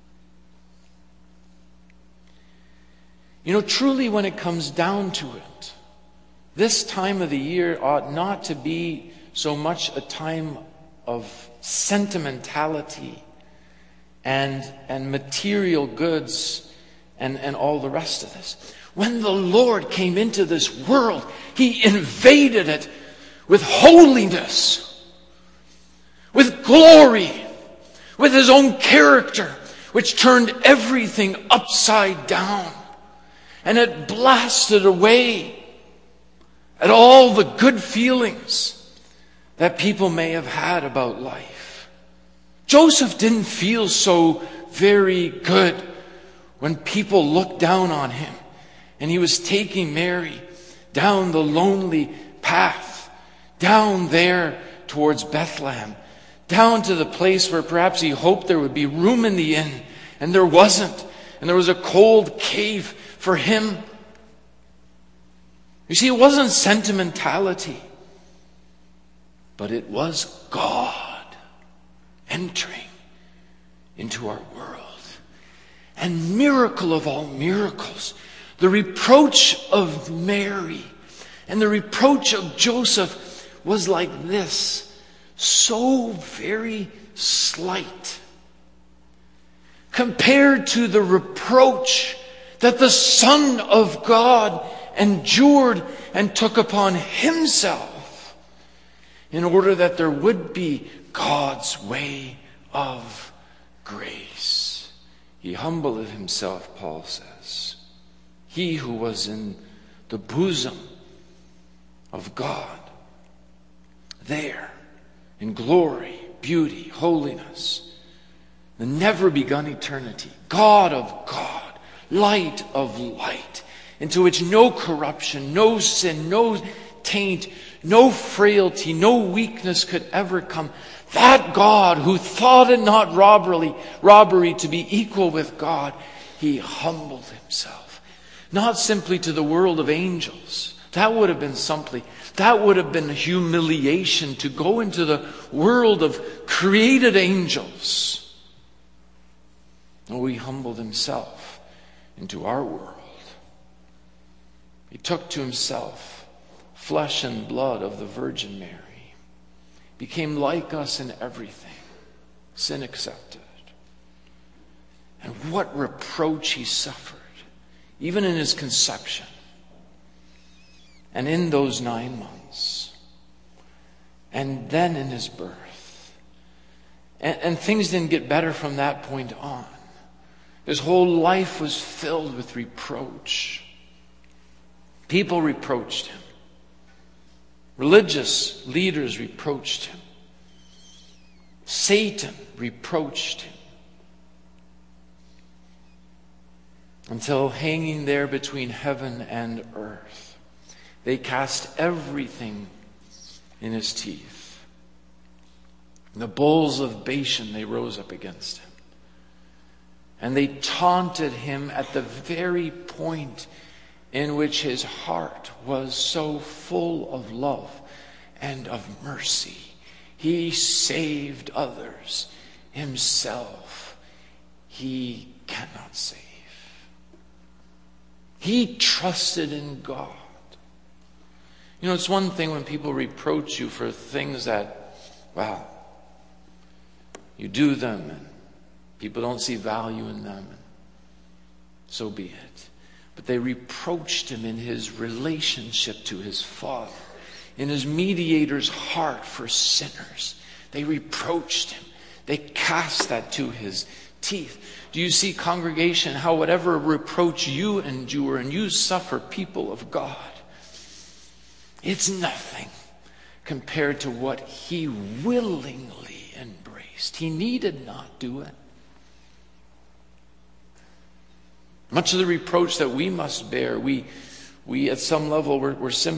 You know, truly when it comes down to it, this time of the year ought not to be so much a time of sentimentality and material goods and all the rest of this. When the Lord came into this world, He invaded it with holiness, with glory, with His own character, which turned everything upside down. And it blasted away at all the good feelings that people may have had about life. Joseph didn't feel so very good when people looked down on him and he was taking Mary down the lonely path, down there towards Bethlehem, down to the place where perhaps he hoped there would be room in the inn, and there wasn't, and there was a cold cave for him. You see, it wasn't sentimentality, but it was God entering into our world. And miracle of all miracles, the reproach of Mary and the reproach of Joseph was like this, so very slight compared to the reproach that the Son of God endured and took upon Himself in order that there would be God's way of grace. He humbled Himself, Paul says. He who was in the bosom of God, there in glory, beauty, holiness, the never begun eternity, God of God, light of light, into which no corruption, no sin, no taint, no frailty, no weakness could ever come. That God who thought it not robbery to be equal with God, He humbled Himself. Not simply to the world of angels. That would have been something. That would have been humiliation to go into the world of created angels. No, He humbled Himself into our world. He took to Himself flesh and blood of the Virgin Mary. Became like us in everything, sin accepted. And what reproach He suffered, even in His conception. And in those 9 months. And then in His birth. And things didn't get better from that point on. His whole life was filled with reproach. People reproached Him. Religious leaders reproached Him. Satan reproached Him. Until hanging there between heaven and earth, they cast everything in His teeth. The bulls of Bashan, they rose up against Him. And they taunted Him at the very point in which His heart was so full of love and of mercy. He saved others. Himself He cannot save. He trusted in God. You know, it's one thing when people reproach you for things that, well, you do them and people don't see value in them. And so be it. But they reproached Him in His relationship to His Father, in His mediator's heart for sinners. They reproached Him. They cast that to His teeth. Do you see, congregation, how whatever reproach you endure and you suffer, people of God, it's nothing compared to what he willingly embraced. He needed not do it. Much of the reproach that we must bear, we at some level, we're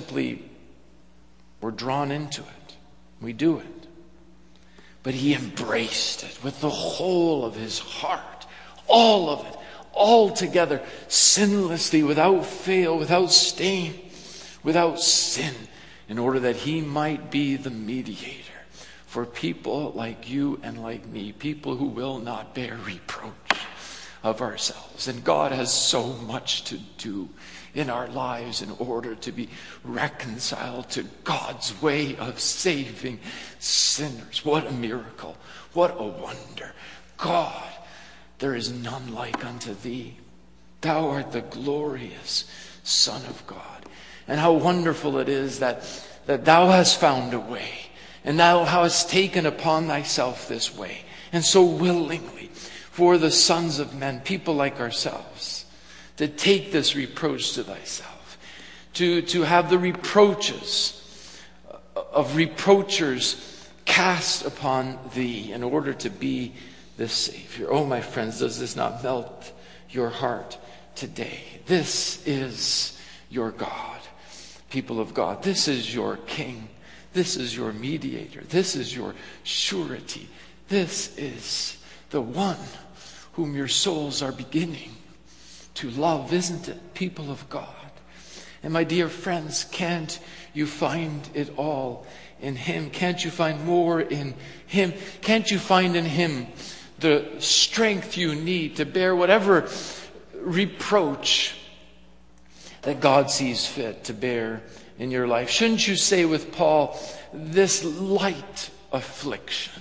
drawn into it. We do it. But he embraced it with the whole of his heart, all of it, all together, sinlessly, without fail, without stain, without sin, in order that he might be the mediator for people like you and like me, people who will not bear reproach of ourselves. And God has so much to do in our lives in order to be reconciled to God's way of saving sinners. What a miracle. What a wonder. God, there is none like unto thee. Thou art the glorious Son of God. And how wonderful it is that thou hast found a way, and thou hast taken upon thyself this way, and so willingly, for the sons of men, people like ourselves, to take this reproach to thyself, to have the reproaches of reproachers cast upon thee in order to be the Savior. Oh, my friends, does this not melt your heart today? This is your God, people of God. This is your King. This is your mediator. This is your surety. This is the one whom your souls are beginning to love, isn't it, people of God? And my dear friends, can't you find it all in him? Can't you find more in him? Can't you find in him the strength you need to bear whatever reproach that God sees fit to bear in your life? Shouldn't you say with Paul, this light affliction?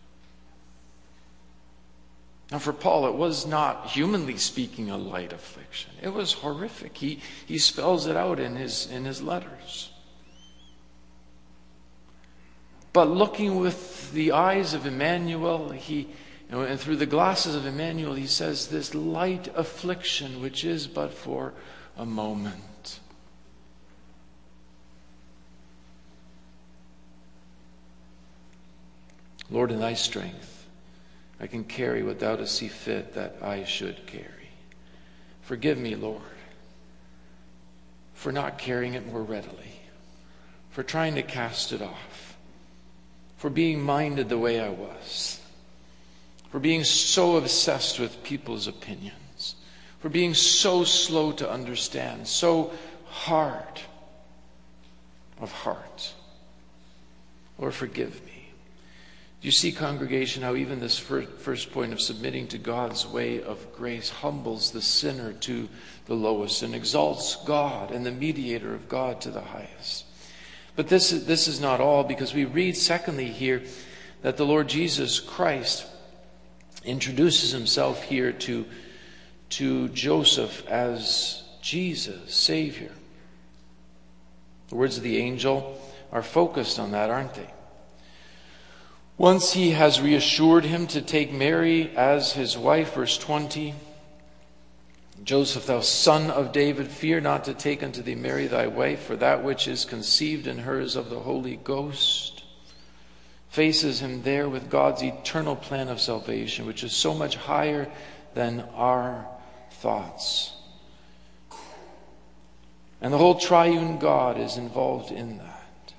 Now for Paul, it was not, humanly speaking, a light affliction. It was horrific. He spells it out in his letters. But looking with the eyes of Emmanuel, and through the glasses of Emmanuel, he says, this light affliction, which is but for a moment. Lord, in thy strength, I can carry what thou dost see fit that I should carry. Forgive me, Lord, for not carrying it more readily, for trying to cast it off, for being minded the way I was, for being so obsessed with people's opinions, for being so slow to understand, so hard of heart. Lord, forgive me. Do you see, congregation, how even this first point of submitting to God's way of grace humbles the sinner to the lowest and exalts God and the mediator of God to the highest? But this is not all, because we read, secondly, here that the Lord Jesus Christ introduces himself here to Joseph as Jesus, Savior. The words of the angel are focused on that, aren't they? Once he has reassured him to take Mary as his wife, verse 20, Joseph, thou son of David, fear not to take unto thee Mary thy wife, for that which is conceived in her is of the Holy Ghost. Faces him there with God's eternal plan of salvation, which is so much higher than our thoughts. And the whole triune God is involved in that.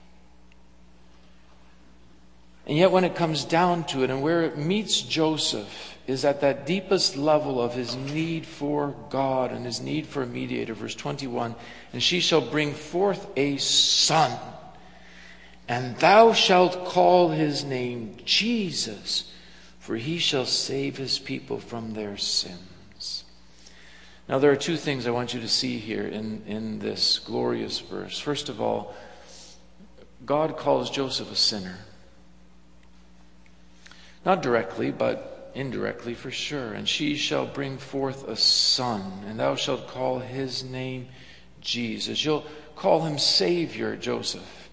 And yet when it comes down to it, and where it meets Joseph is at that deepest level of his need for God and his need for a mediator. Verse 21, and she shall bring forth a son, and thou shalt call his name Jesus, for he shall save his people from their sins. Now there are two things I want you to see here in this glorious verse. First of all, God calls Joseph a sinner. Not directly, but indirectly for sure. And she shall bring forth a son, and thou shalt call his name Jesus. You'll call him Savior, Joseph.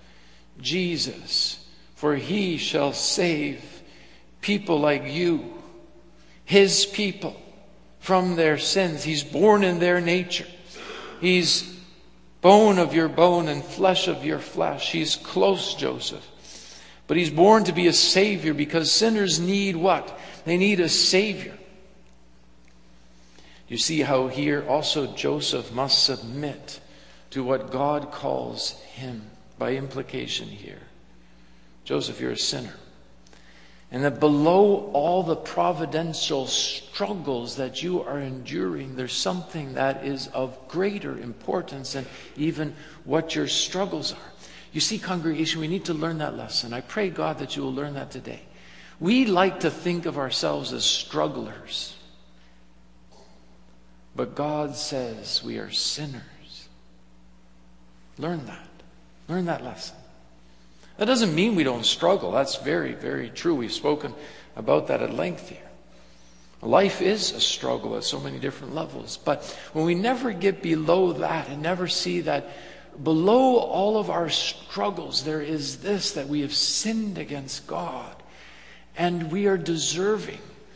Jesus, for he shall save people like you. His people from their sins. He's born in their nature. He's bone of your bone and flesh of your flesh. He's close, Joseph. But he's born to be a Savior, because sinners need what? They need a Savior. You see how here also Joseph must submit to what God calls him, by implication here. Joseph, you're a sinner. And that below all the providential struggles that you are enduring, there's something that is of greater importance than even what your struggles are. You see, congregation, we need to learn that lesson. I pray, God, that you will learn that today. We like to think of ourselves as strugglers. But God says we are sinners. Learn that. Learn that lesson. That doesn't mean we don't struggle. That's very, very true. We've spoken about that at length here. Life is a struggle at so many different levels. But when we never get below that and never see that below all of our struggles, there is this, that we have sinned against God. And we are deserving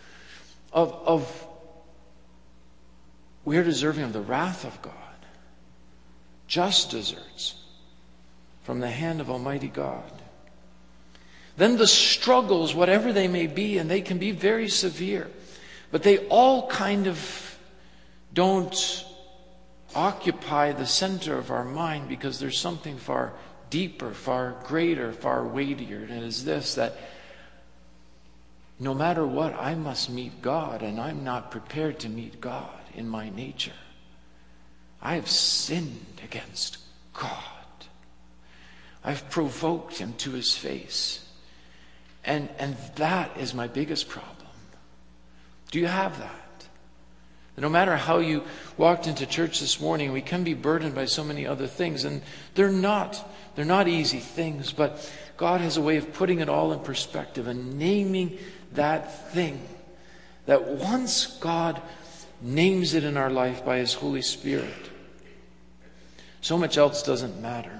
we are deserving of the wrath of God. Just deserts from the hand of Almighty God. Then the struggles, whatever they may be, and they can be very severe, but they all kind of don't occupy the center of our mind, because there's something far deeper, far greater, far weightier. And it is this, that no matter what, I must meet God, and I'm not prepared to meet God in my nature. I have sinned against God. I've provoked him to his face. And that is my biggest problem. Do you have that? No matter how you walked into church this morning, we can be burdened by so many other things, and they're not easy things, but God has a way of putting it all in perspective and naming that thing, that once God names it in our life by his Holy Spirit, so much else doesn't matter.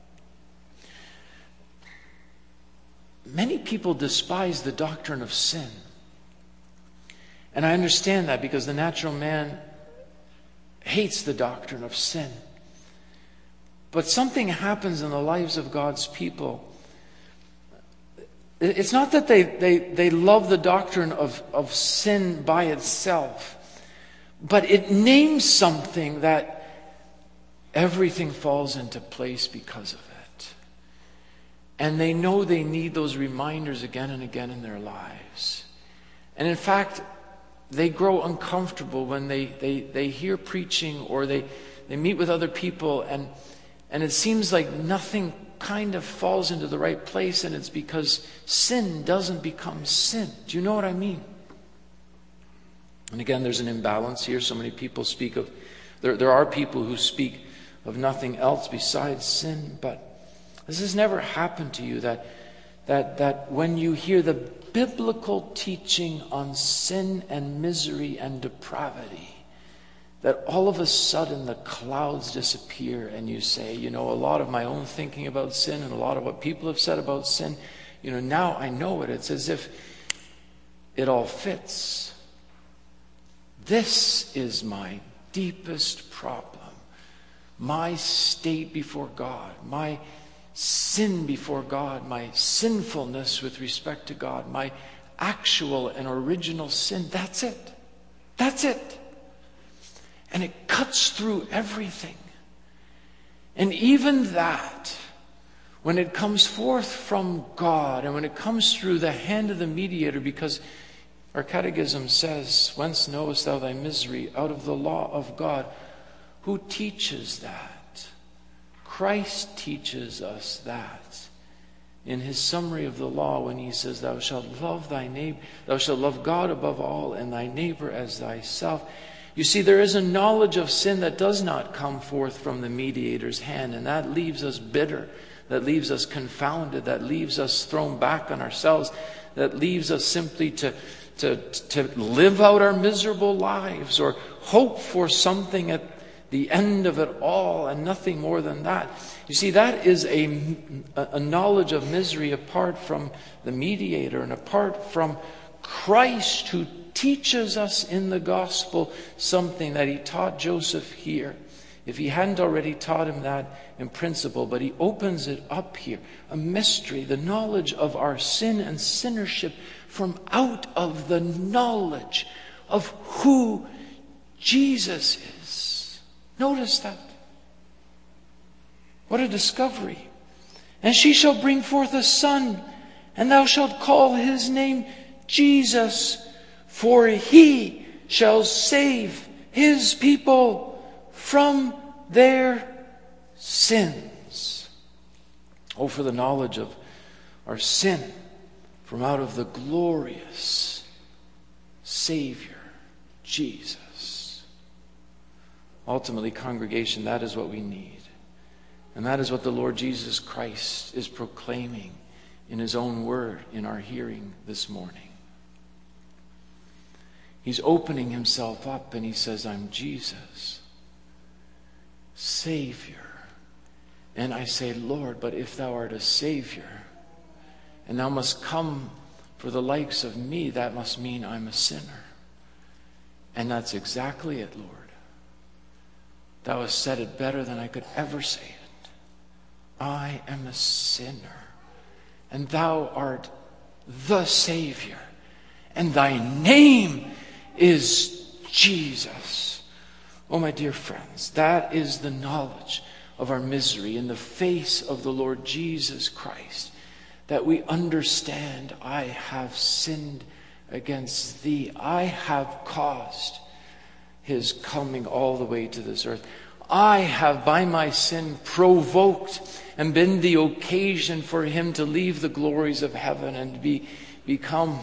Many people despise the doctrine of sin. And I understand that, because the natural man hates the doctrine of sin. But something happens in the lives of God's people. It's not that they love the doctrine of sin by itself, but it names something that everything falls into place because of it. And they know they need those reminders again and again in their lives. And in fact, they grow uncomfortable when they hear preaching, or they meet with other people, and it seems like nothing kind of falls into the right place, and it's because sin doesn't become sin. Do you know what I mean? And again, there's an imbalance here. So many people speak of, there are people who speak of nothing else besides sin, but this has never happened to you, that when you hear the biblical teaching on sin and misery and depravity, that all of a sudden the clouds disappear, and you say, a lot of my own thinking about sin and a lot of what people have said about sin, now I know it. It's as if it all fits. This is my deepest problem. My state before God, my sin before God, my sinfulness with respect to God, my actual and original sin. That's it. That's it. And it cuts through everything. And even that, when it comes forth from God, and when it comes through the hand of the mediator, because our catechism says, "Whence knowest thou thy misery? Out of the law of God." Who teaches that? Christ teaches us that in his summary of the law, when he says, "Thou shalt love thy neighbor, thou shalt love God above all, and thy neighbor as thyself." You see, there is a knowledge of sin that does not come forth from the mediator's hand, and that leaves us bitter, that leaves us confounded, that leaves us thrown back on ourselves, that leaves us simply to live out our miserable lives, or hope for something at the end of it all, and nothing more than that. You see, that is a knowledge of misery apart from the mediator and apart from Christ, who teaches us in the gospel something that he taught Joseph here. If he hadn't already taught him that in principle, but he opens it up here. A mystery, the knowledge of our sin and sinnership from out of the knowledge of who Jesus is. Notice that. What a discovery. And she shall bring forth a son, and thou shalt call his name Jesus, for he shall save his people from their sins. Oh, for the knowledge of our sin from out of the glorious Savior, Jesus. Ultimately, congregation, that is what we need. And that is what the Lord Jesus Christ is proclaiming in his own word in our hearing this morning. He's opening himself up and he says, I'm Jesus, Savior. And I say, Lord, but if thou art a Savior, and thou must come for the likes of me, that must mean I'm a sinner. And that's exactly it, Lord. Thou hast said it better than I could ever say it. I am a sinner, and thou art the Savior, and thy name is Jesus. Oh, my dear friends, that is the knowledge of our misery in the face of the Lord Jesus Christ, that we understand, I have sinned against thee. I have caused his coming all the way to this earth. I have by my sin provoked and been the occasion for him to leave the glories of heaven and become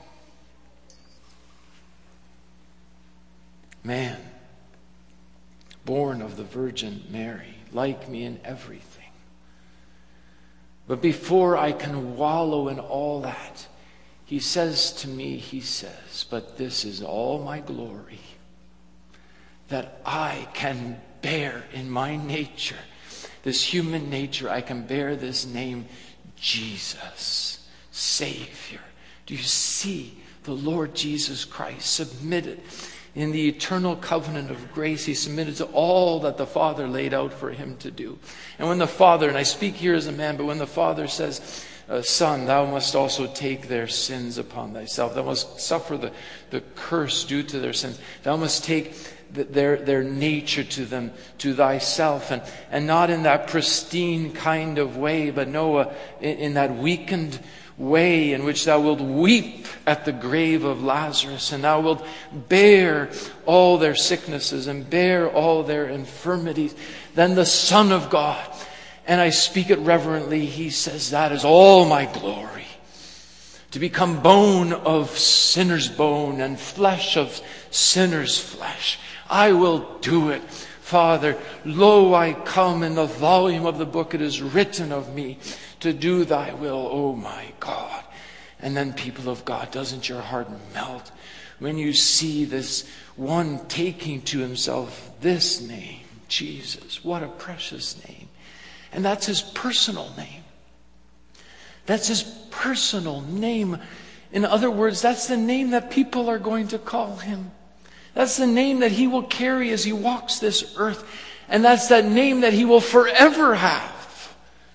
man, born of the Virgin Mary, like me in everything. But before I can wallow in all that, he says to me, but this is all my glory, that I can bear in my nature, this human nature, I can bear this name, Jesus, Savior. Do you see the Lord Jesus Christ submitted in the eternal covenant of grace? He submitted to all that the Father laid out for him to do. And when the Father, and I speak here as a man, but when the Father says, Son, thou must also take their sins upon thyself. Thou must suffer the curse due to their sins. Thou must take their nature to them, to thyself, and not in that pristine kind of way, but no, in that weakened way in which thou wilt weep at the grave of Lazarus, and thou wilt bear all their sicknesses and bear all their infirmities. Then the Son of God, and I speak it reverently, he says, that is all my glory. To become bone of sinner's bone and flesh of sinner's flesh. I will do it. Father, lo, I come. In the volume of the book it is written of me to do thy will, oh my God. And then, people of God, doesn't your heart melt when you see this one taking to himself this name, Jesus? What a precious name. And that's his personal name. That's his personal name. In other words, that's the name that people are going to call him. That's the name that he will carry as he walks this earth. And that's that name that he will forever have.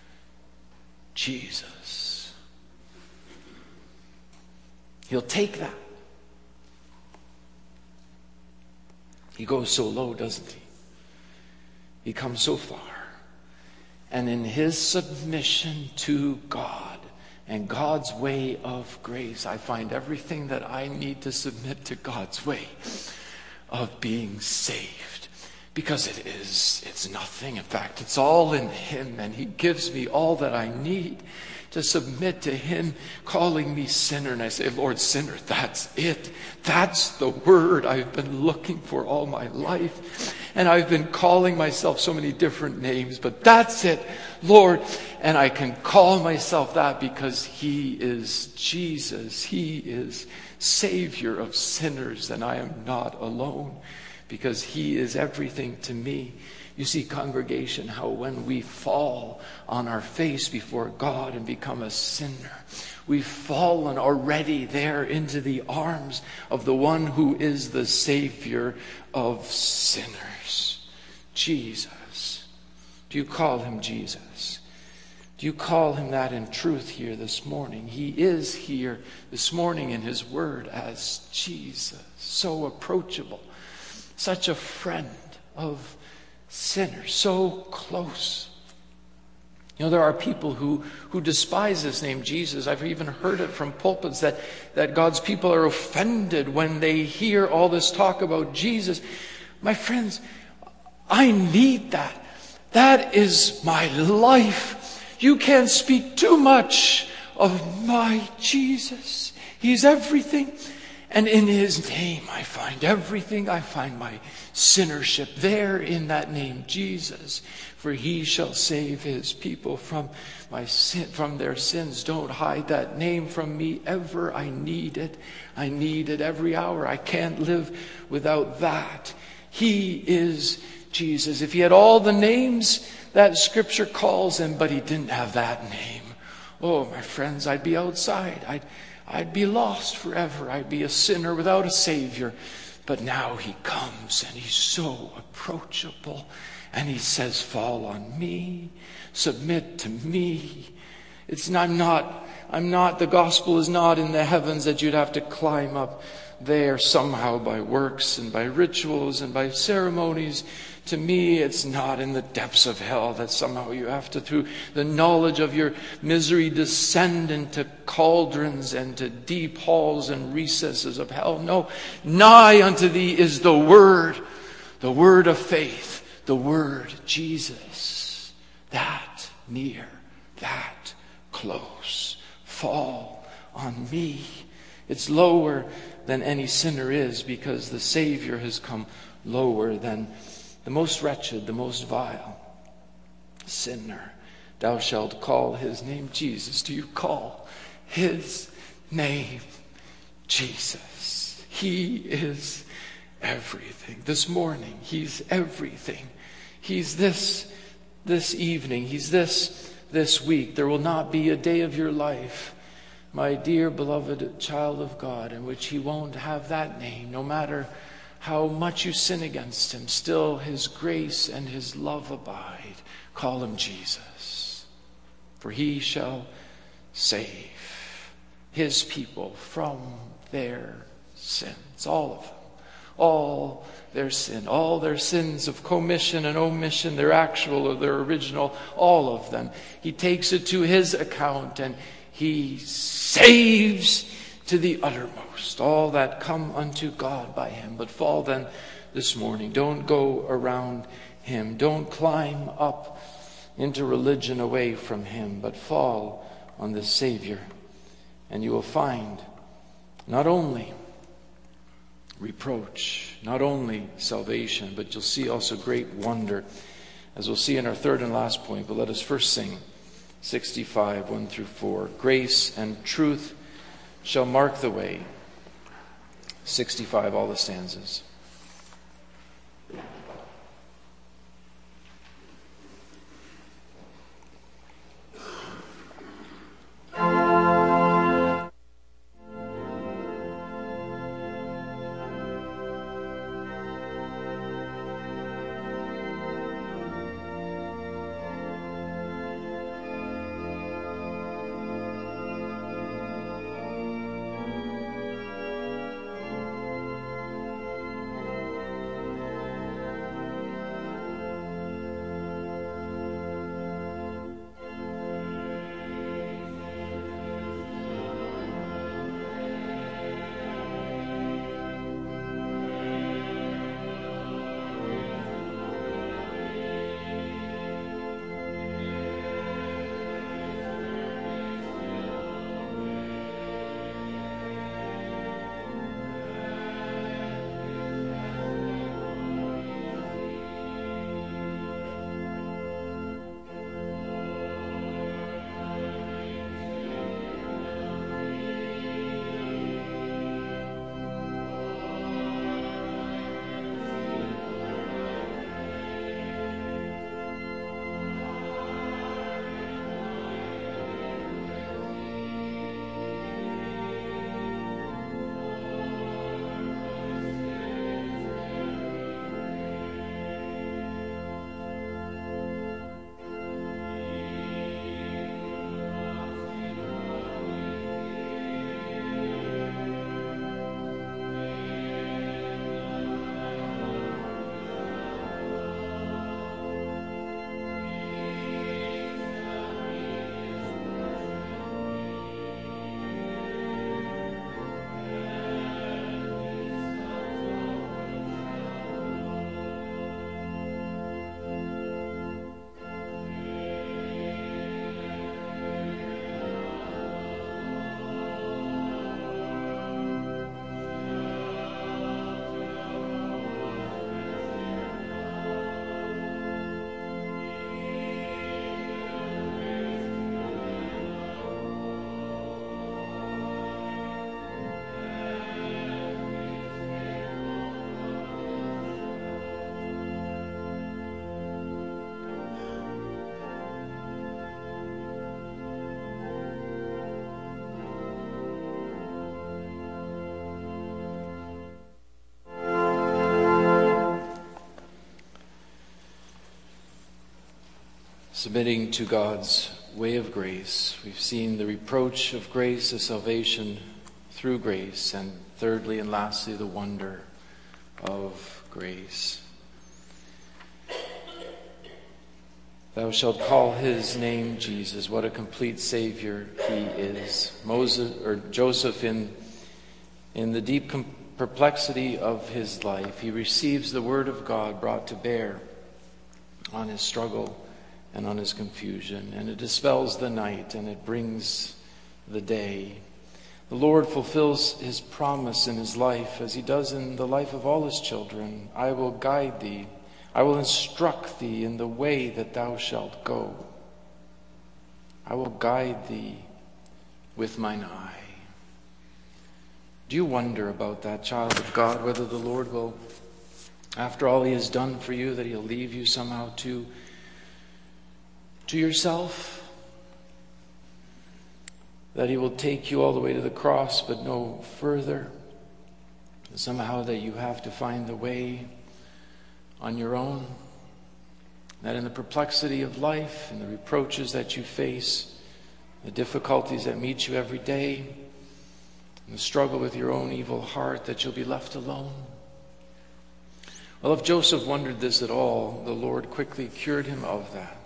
Jesus. He'll take that. He goes so low, doesn't he? He comes so far. And in his submission to God and God's way of grace, I find everything that I need to submit to God's way of being saved. Because it's nothing. In fact, it's all in him, and he gives me all that I need to submit to him calling me sinner. And I say, Lord, sinner, that's it. That's the word I've been looking for all my life. And I've been calling myself so many different names, but that's it, Lord. And I can call myself that because he is Jesus. He is Savior of sinners, and I am not alone because he is everything to me. You see, congregation, how when we fall on our face before God and become a sinner, we've fallen already there into the arms of the one who is the Savior of sinners, Jesus. Do you call him Jesus? Do you call him that in truth here this morning? He is here this morning in his word as Jesus, so approachable, such a friend of sinners, so close. You know, there are people who despise this name Jesus. I've even heard it from pulpits that God's people are offended when they hear all this talk about Jesus. My friends, I need that. That is my life. You can't speak too much of my Jesus. He's everything. And in his name I find everything. I find my sinnership there in that name, Jesus. For he shall save his people from their sins. Don't hide that name from me ever. I need it. I need it every hour. I can't live without that. He is Jesus. If he had all the names that Scripture calls him, but he didn't have that name, oh, my friends, I'd be outside. I'd be lost forever. I'd be a sinner without a Savior. But now he comes and he's so approachable. And he says, fall on me. Submit to me. I'm not, the gospel is not in the heavens that you'd have to climb up there somehow by works and by rituals and by ceremonies. To me, it's not in the depths of hell that somehow you have to, through the knowledge of your misery, descend into cauldrons and to deep halls and recesses of hell. No, nigh unto thee is the word of faith, the word Jesus. That near, that close. Fall on me. It's lower than any sinner is, because the Savior has come lower than the most wretched, the most vile sinner. Thou shalt call his name Jesus. Do you call his name Jesus? He is everything. This morning, he's everything. He's this evening. He's this week. There will not be a day of your life, my dear beloved child of God, in which he won't have that name. No matter how much you sin against him, still his grace and his love abide. Call him Jesus. For he shall save his people from their sins. All of them. All their sin. All their sins of commission and omission, their actual or their original, all of them. He takes it to his account and he saves to the uttermost all that come unto God by him. But fall then this morning. Don't go around him. Don't climb up into religion away from him, but fall on the Savior. And you will find not only reproach, not only salvation, but you'll see also great wonder, as we'll see in our third and last point. But let us first sing 65, 1 through 4. Grace and truth shall mark the way. 65, all the stanzas. Submitting to God's way of grace, we've seen the reproach of grace, the salvation through grace, and thirdly and lastly, the wonder of grace. Thou shalt call his name Jesus. What a complete Savior he is. Joseph, in the deep perplexity of his life, he receives the word of God brought to bear on his struggle and on his confusion, and it dispels the night and it brings the day. The Lord fulfills his promise in his life as he does in the life of all his children. I will guide thee. I will instruct thee in the way that thou shalt go. I will guide thee with mine eye. Do you wonder about that, child of God, whether the Lord will, after all he has done for you, that he'll leave you somehow to yourself? That he will take you all the way to the cross, but no further? Somehow that you have to find the way on your own? That in the perplexity of life and the reproaches that you face, the difficulties that meet you every day, and the struggle with your own evil heart, that you'll be left alone? Well, if Joseph wondered this at all, the Lord quickly cured him of that.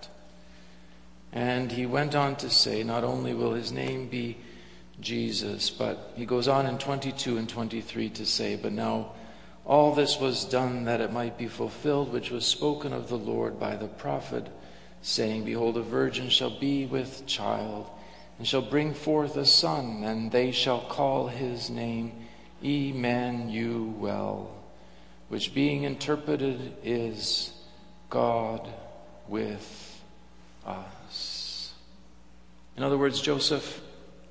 And he went on to say, not only will his name be Jesus, but he goes on in 22 and 23 to say, but now all this was done that it might be fulfilled, which was spoken of the Lord by the prophet, saying, behold, a virgin shall be with child, and shall bring forth a son, and they shall call his name Emmanuel, which being interpreted is God with us. In other words, Joseph,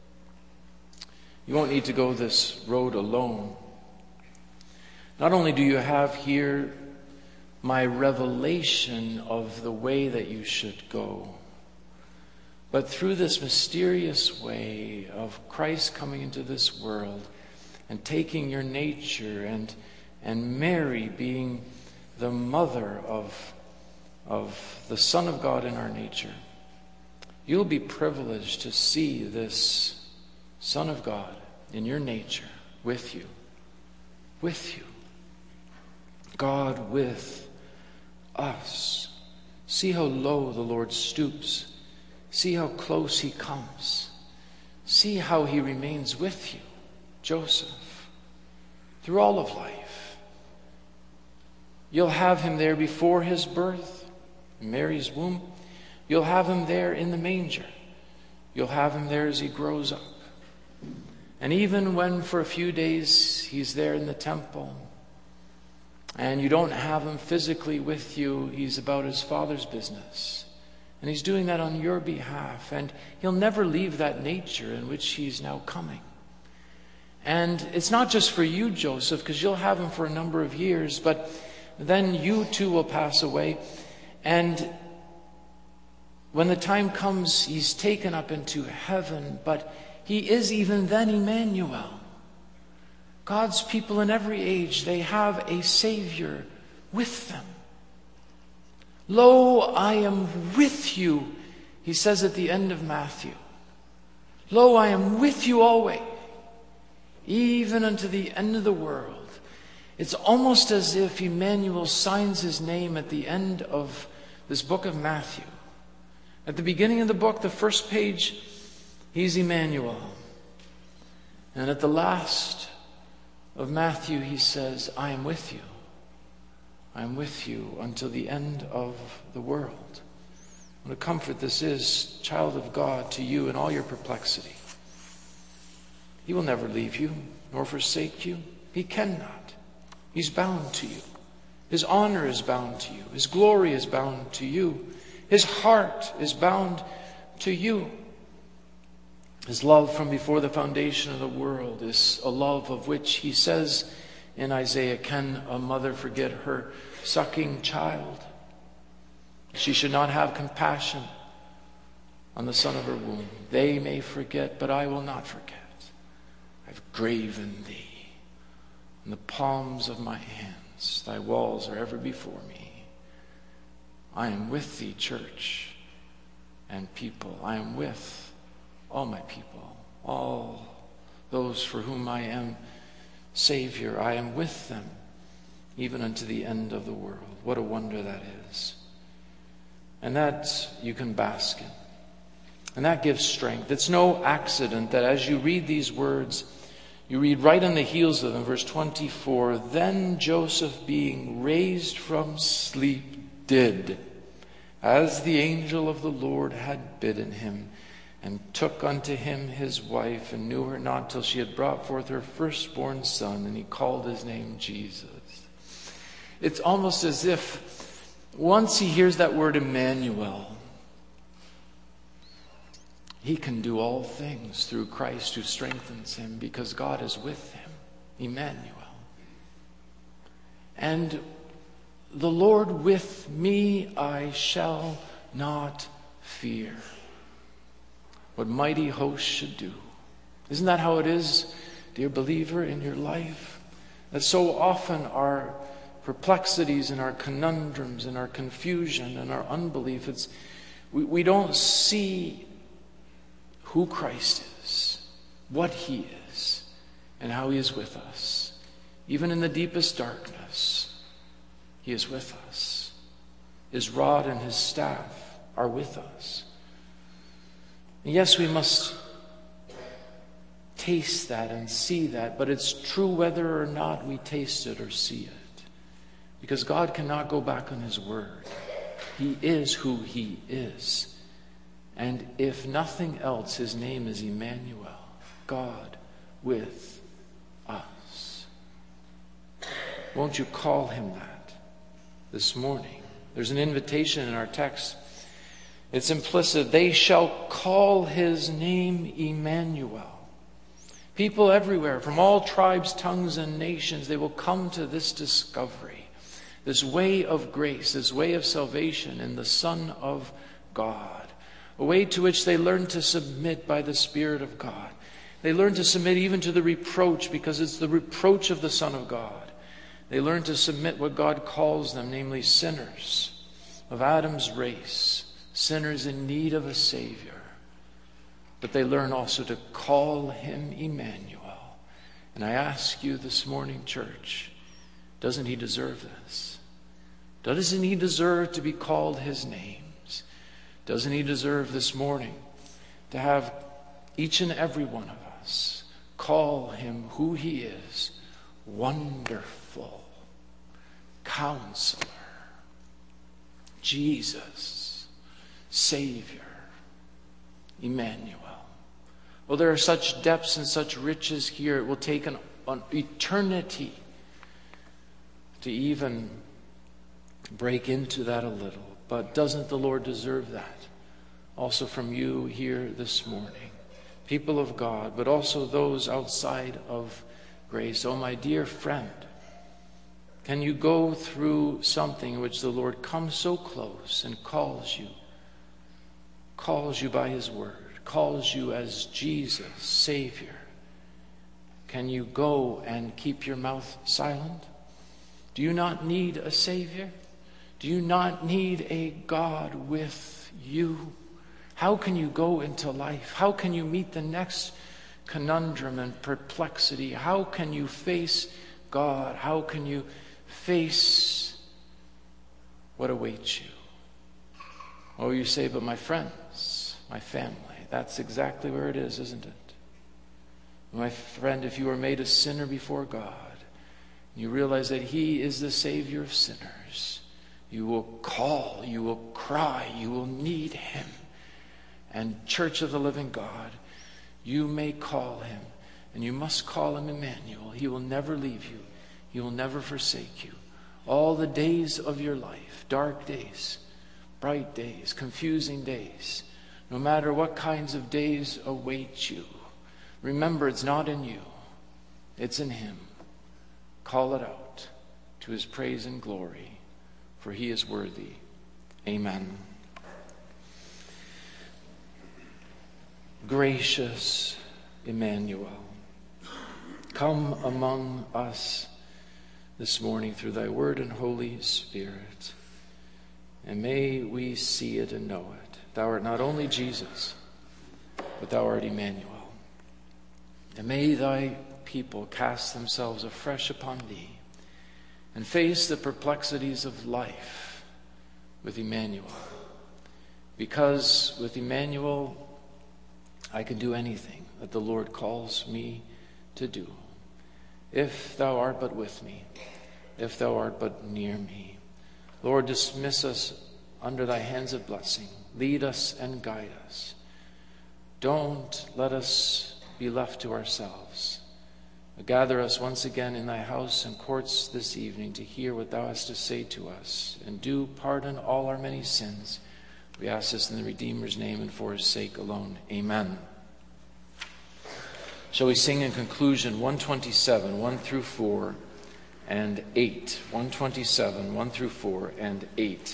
you won't need to go this road alone. Not only do you have here my revelation of the way that you should go, but through this mysterious way of Christ coming into this world and taking your nature, and Mary being the mother of the Son of God in our nature, you'll be privileged to see this Son of God in your nature with you. With you. God with us. See how low the Lord stoops. See how close he comes. See how he remains with you, Joseph, through all of life. You'll have him there before his birth, in Mary's womb. You'll have him there in the manger. You'll have him there as he grows up. And even when for a few days he's there in the temple, and you don't have him physically with you, he's about his Father's business. And he's doing that on your behalf. And he'll never leave that nature in which he's now coming. And it's not just for you, Joseph, because you'll have him for a number of years, but then you too will pass away. And when the time comes, he's taken up into heaven, but he is even then Emmanuel. God's people in every age, they have a Savior with them. Lo, I am with you, he says at the end of Matthew. Lo, I am with you always, even unto the end of the world. It's almost as if Emmanuel signs his name at the end of this book of Matthew. At the beginning of the book, the first page, he's Emmanuel. And at the last of Matthew, he says, I am with you. I am with you until the end of the world. What a comfort this is, child of God, to you in all your perplexity. He will never leave you nor forsake you. He cannot. He's bound to you. His honor is bound to you. His glory is bound to you. His heart is bound to you. His love from before the foundation of the world is a love of which he says in Isaiah, can a mother forget her sucking child? She should not have compassion on the son of her womb. They may forget, but I will not forget. I've graven thee in the palms of my hands. Thy walls are ever before me. I am with thee, church, and people. I am with all my people, all those for whom I am Savior. I am with them, even unto the end of the world. What a wonder that is. And that you can bask in. And that gives strength. It's no accident that as you read these words, you read right on the heels of them, verse 24, then Joseph, being raised from sleep, did as the angel of the Lord had bidden him, and took unto him his wife, and knew her not till she had brought forth her firstborn son, and he called his name Jesus. It's almost as if once he hears that word Emmanuel, he can do all things through Christ who strengthens him, because God is with him. Emmanuel. And the Lord with me, I shall not fear. What mighty hosts should do. Isn't that how it is, dear believer, in your life? That so often our perplexities and our conundrums and our confusion and our unbelief, we don't see who Christ is, what he is, and how he is with us. Even in the deepest darkness, he is with us. His rod and his staff are with us. And yes, we must taste that and see that, but it's true whether or not we taste it or see it. Because God cannot go back on his word. He is who he is. And if nothing else, his name is Emmanuel, God with us. Won't you call him that this morning? There's an invitation in our text. It's implicit. They shall call his name Emmanuel. People everywhere, from all tribes, tongues, and nations, they will come to this discovery, this way of grace, this way of salvation in the Son of God. A way to which they learn to submit by the Spirit of God. They learn to submit even to the reproach, because it's the reproach of the Son of God. They learn to submit what God calls them, namely sinners of Adam's race, sinners in need of a Savior. But they learn also to call him Emmanuel. And I ask you this morning, church, doesn't he deserve this? Doesn't he deserve to be called his name? Doesn't he deserve this morning to have each and every one of us call him who he is? Wonderful Counselor, Jesus, Savior, Emmanuel. Well, there are such depths and such riches here. It will take an eternity to even break into that a little. But doesn't the Lord deserve that? Also from you here this morning, people of God, but also those outside of grace. Oh, my dear friend, can you go through something in which the Lord comes so close and calls you by his word, calls you as Jesus, Savior? Can you go and keep your mouth silent? Do you not need a Savior? Do you not need a God with you? How can you go into life? How can you meet the next conundrum and perplexity? How can you face God? How can you face what awaits you? Oh, you say, but my friends, my family, that's exactly where it is, isn't it? My friend, if you are made a sinner before God, you realize that he is the Savior of sinners, you will call, you will cry, you will need him. And Church of the Living God, you may call him, and you must call him Emmanuel. He will never leave you. He will never forsake you. All the days of your life, dark days, bright days, confusing days, no matter what kinds of days await you, remember it's not in you, it's in him. Call it out to his praise and glory, for he is worthy. Amen. Gracious Emmanuel, come among us this morning through thy word and Holy Spirit, and may we see it and know it. thou art not only Jesus, but thou art Emmanuel. And may thy people cast themselves afresh upon thee and face the perplexities of life with Emmanuel. Because with Emmanuel, I can do anything that the Lord calls me to do. If thou art but with me, if thou art but near me. Lord, dismiss us under thy hands of blessing. Lead us and guide us. Don't let us be left to ourselves. Gather us once again in thy house and courts this evening to hear what thou hast to say to us, and do pardon all our many sins. We ask this in the Redeemer's name and for his sake alone. Amen. Shall we sing in conclusion 127, 1 through 4 and 8. 127, 1 through 4 and 8.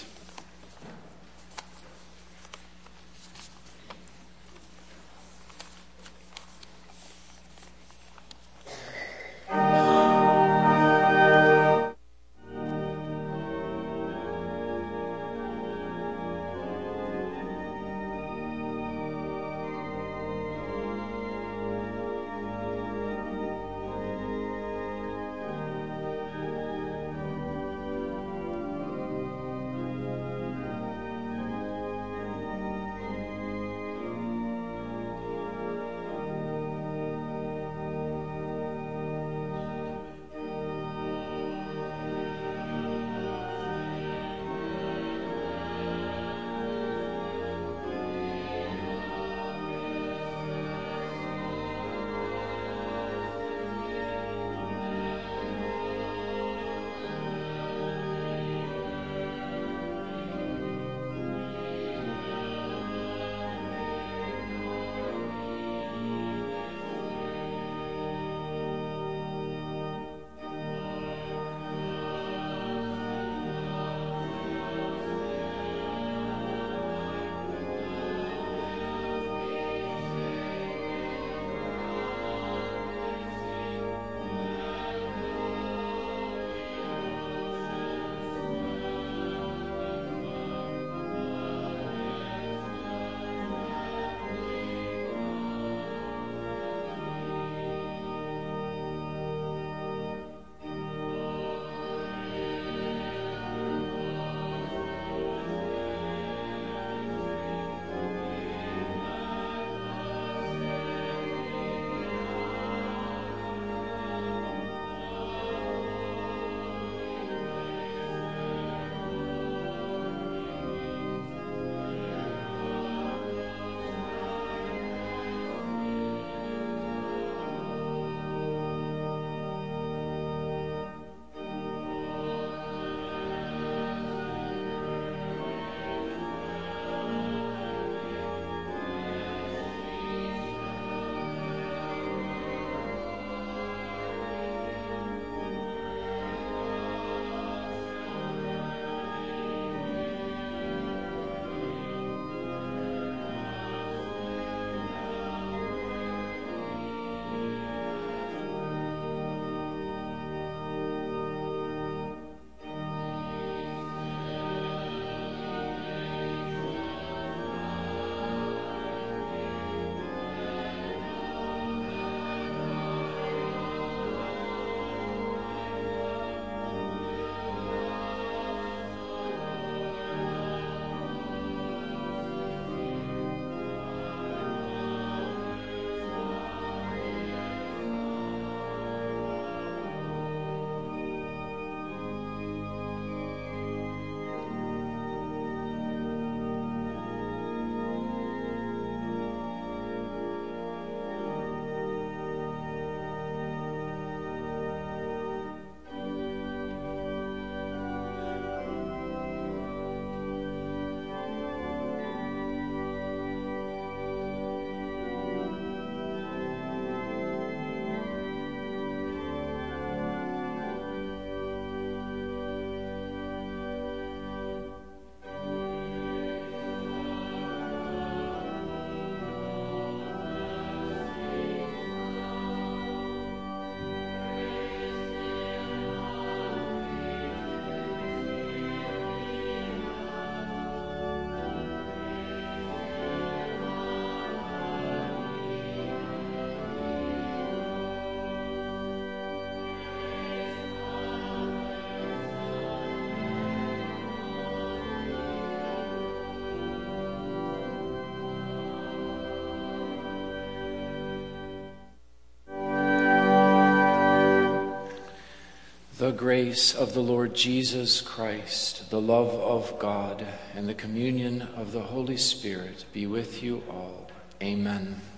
grace of the Lord Jesus Christ, the love of God, and the communion of the Holy Spirit be with you all. Amen.